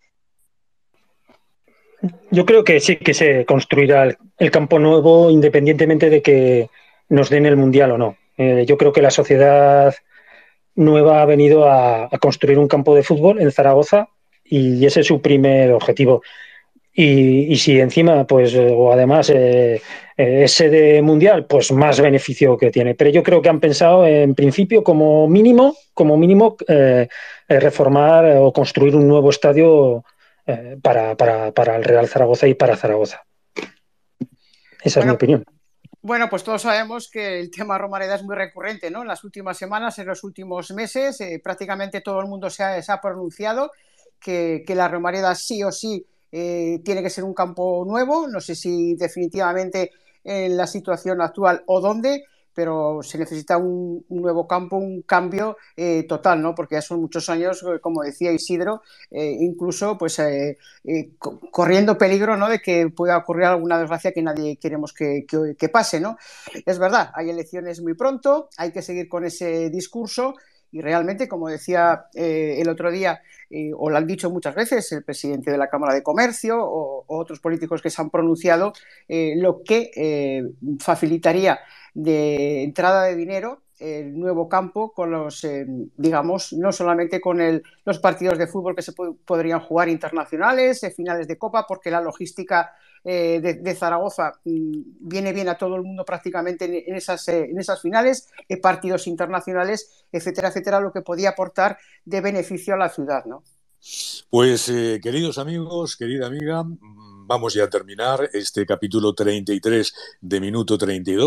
Yo creo que sí que se construirá el, el campo nuevo independientemente de que nos den el Mundial o no. Eh, yo creo que la sociedad nueva ha venido a, a construir un campo de fútbol en Zaragoza y ese es su primer objetivo. Y, y si encima, pues, o además eh, eh, es sede mundial, pues más beneficio que tiene. Pero yo creo que han pensado en principio como mínimo, como mínimo eh, eh, reformar o construir un nuevo estadio eh, para, para, para el Real Zaragoza y para Zaragoza. Esa bueno, es mi opinión. Bueno, pues todos sabemos que el tema Romareda es muy recurrente, ¿no? En las últimas semanas, en los últimos meses, eh, prácticamente todo el mundo se ha, se ha pronunciado que, que la Romareda sí o sí Eh, tiene que ser un campo nuevo, no sé si definitivamente en la situación actual o dónde, pero se necesita un, un nuevo campo, un cambio eh, total, ¿no? Porque ya son muchos años, como decía Isidro, eh, incluso pues eh, eh, corriendo peligro, ¿no? De que pueda ocurrir alguna desgracia que nadie queremos que, que, que pase, ¿no? Es verdad, hay elecciones muy pronto, hay que seguir con ese discurso. Y realmente, como decía eh, el otro día, eh, o lo han dicho muchas veces el presidente de la Cámara de Comercio o, o otros políticos que se han pronunciado, eh, lo que eh, facilitaría de entrada de dinero el nuevo campo con los, eh, digamos, no solamente con el, los partidos de fútbol que se pod podrían jugar internacionales, eh, finales de Copa, porque la logística eh, de, de Zaragoza mm, viene bien a todo el mundo prácticamente en, en, esas, eh, en esas finales, eh, partidos internacionales, etcétera, etcétera, lo que podía aportar de beneficio a la ciudad, ¿no? Pues, eh, queridos amigos, querida amiga, vamos ya a terminar este capítulo treinta y tres de Minuto treinta y dos.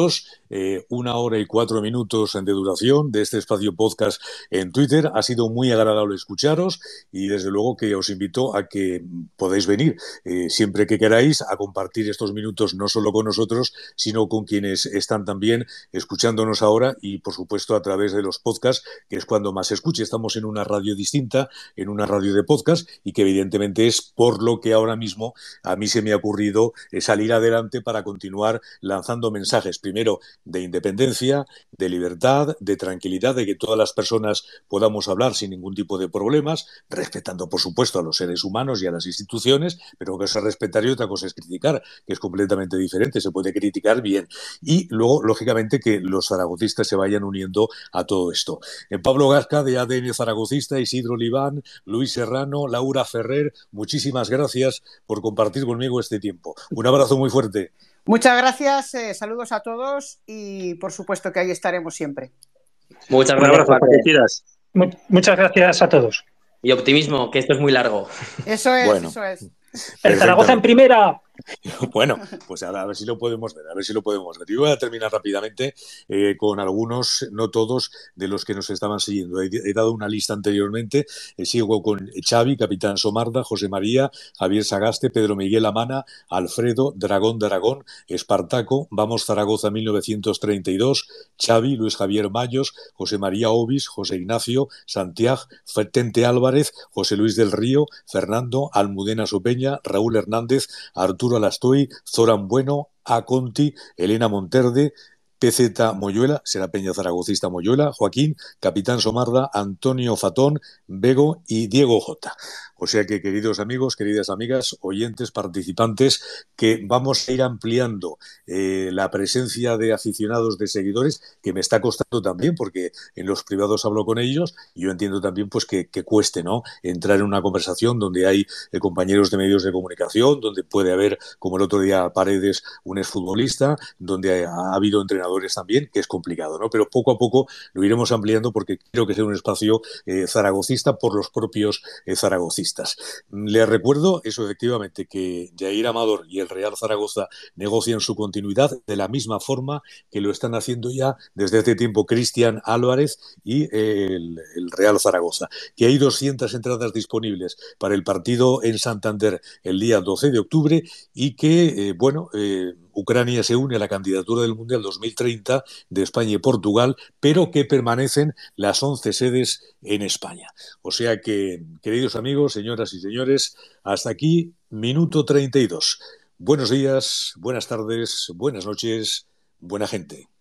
eh, una hora y cuatro minutos de duración de este espacio podcast en Twitter. Ha sido muy agradable escucharos y desde luego que os invito a que podáis venir eh, siempre que queráis a compartir estos minutos no solo con nosotros, sino con quienes están también escuchándonos ahora y por supuesto a través de los podcasts, que es cuando más se escuche. Estamos en una radio distinta, en una radio de podcast, y que evidentemente es por lo que ahora mismo a mí se me ha ocurrido eh, salir adelante para continuar lanzando mensajes, primero de independencia, de libertad, de tranquilidad, de que todas las personas podamos hablar sin ningún tipo de problemas, respetando por supuesto a los seres humanos y a las instituciones, pero que eso es respetar y otra cosa es criticar, que es completamente diferente. Se puede criticar bien. Y luego, lógicamente, que los zaragocistas se vayan uniendo a todo esto. En Pablo Gasca, de A D N Zaragocista, Isidro Libán, Luis Serrano, Laura Ferrer, muchísimas gracias por compartir conmigo este tiempo. Un abrazo muy fuerte. Muchas gracias, eh, saludos a todos y por supuesto que ahí estaremos siempre. Muchas Un gracias, abrazo, Paco. Paco Tiras. Muchas gracias a todos. Y optimismo, que esto es muy largo. Eso es, bueno, eso es. El Zaragoza en primera. Bueno, pues ahora a ver si lo podemos ver, a ver si lo podemos ver. Yo voy a terminar rápidamente eh, con algunos, no todos, de los que nos estaban siguiendo. He, he dado una lista anteriormente, eh, sigo con Xavi, Capitán Somarda, José María, Javier Sagaste, Pedro Miguel Amana, Alfredo, Dragón de Aragón, Espartaco, Vamos Zaragoza mil novecientos treinta y dos, Xavi, Luis Javier Mayos, José María Obis, José Ignacio, Santiago, Tente Álvarez, José Luis del Río, Fernando, Almudena Sopeña, Raúl Hernández, Arturo Alastoy, Zoran Bueno, A. Conti, Elena Monterde, P Z Moyuela, será Peña Zaragocista Moyuela, Joaquín, Capitán Somarda, Antonio Fatón, Bego y Diego J. O sea que, queridos amigos, queridas amigas, oyentes, participantes, que vamos a ir ampliando eh, la presencia de aficionados, de seguidores, que me está costando también, porque en los privados hablo con ellos y yo entiendo también pues que, que cueste, ¿no?, entrar en una conversación donde hay eh, compañeros de medios de comunicación, donde puede haber, como el otro día Paredes, un exfutbolista, donde ha, ha habido entrenadores también, que es complicado, ¿no? Pero poco a poco lo iremos ampliando porque quiero que sea un espacio eh, zaragocista por los propios eh, zaragocistas. Les recuerdo eso, efectivamente, que Jair Amador y el Real Zaragoza negocian su continuidad de la misma forma que lo están haciendo ya desde hace tiempo Cristian Álvarez y el, el Real Zaragoza, que hay doscientas entradas disponibles para el partido en Santander el día doce de octubre y que, eh, bueno, eh, Ucrania se une a la candidatura del Mundial dos mil treinta de España y Portugal, pero que permanecen las once sedes en España. O sea que, queridos amigos, señoras y señores, hasta aquí, minuto treinta y dos. Buenos días, buenas tardes, buenas noches, buena gente.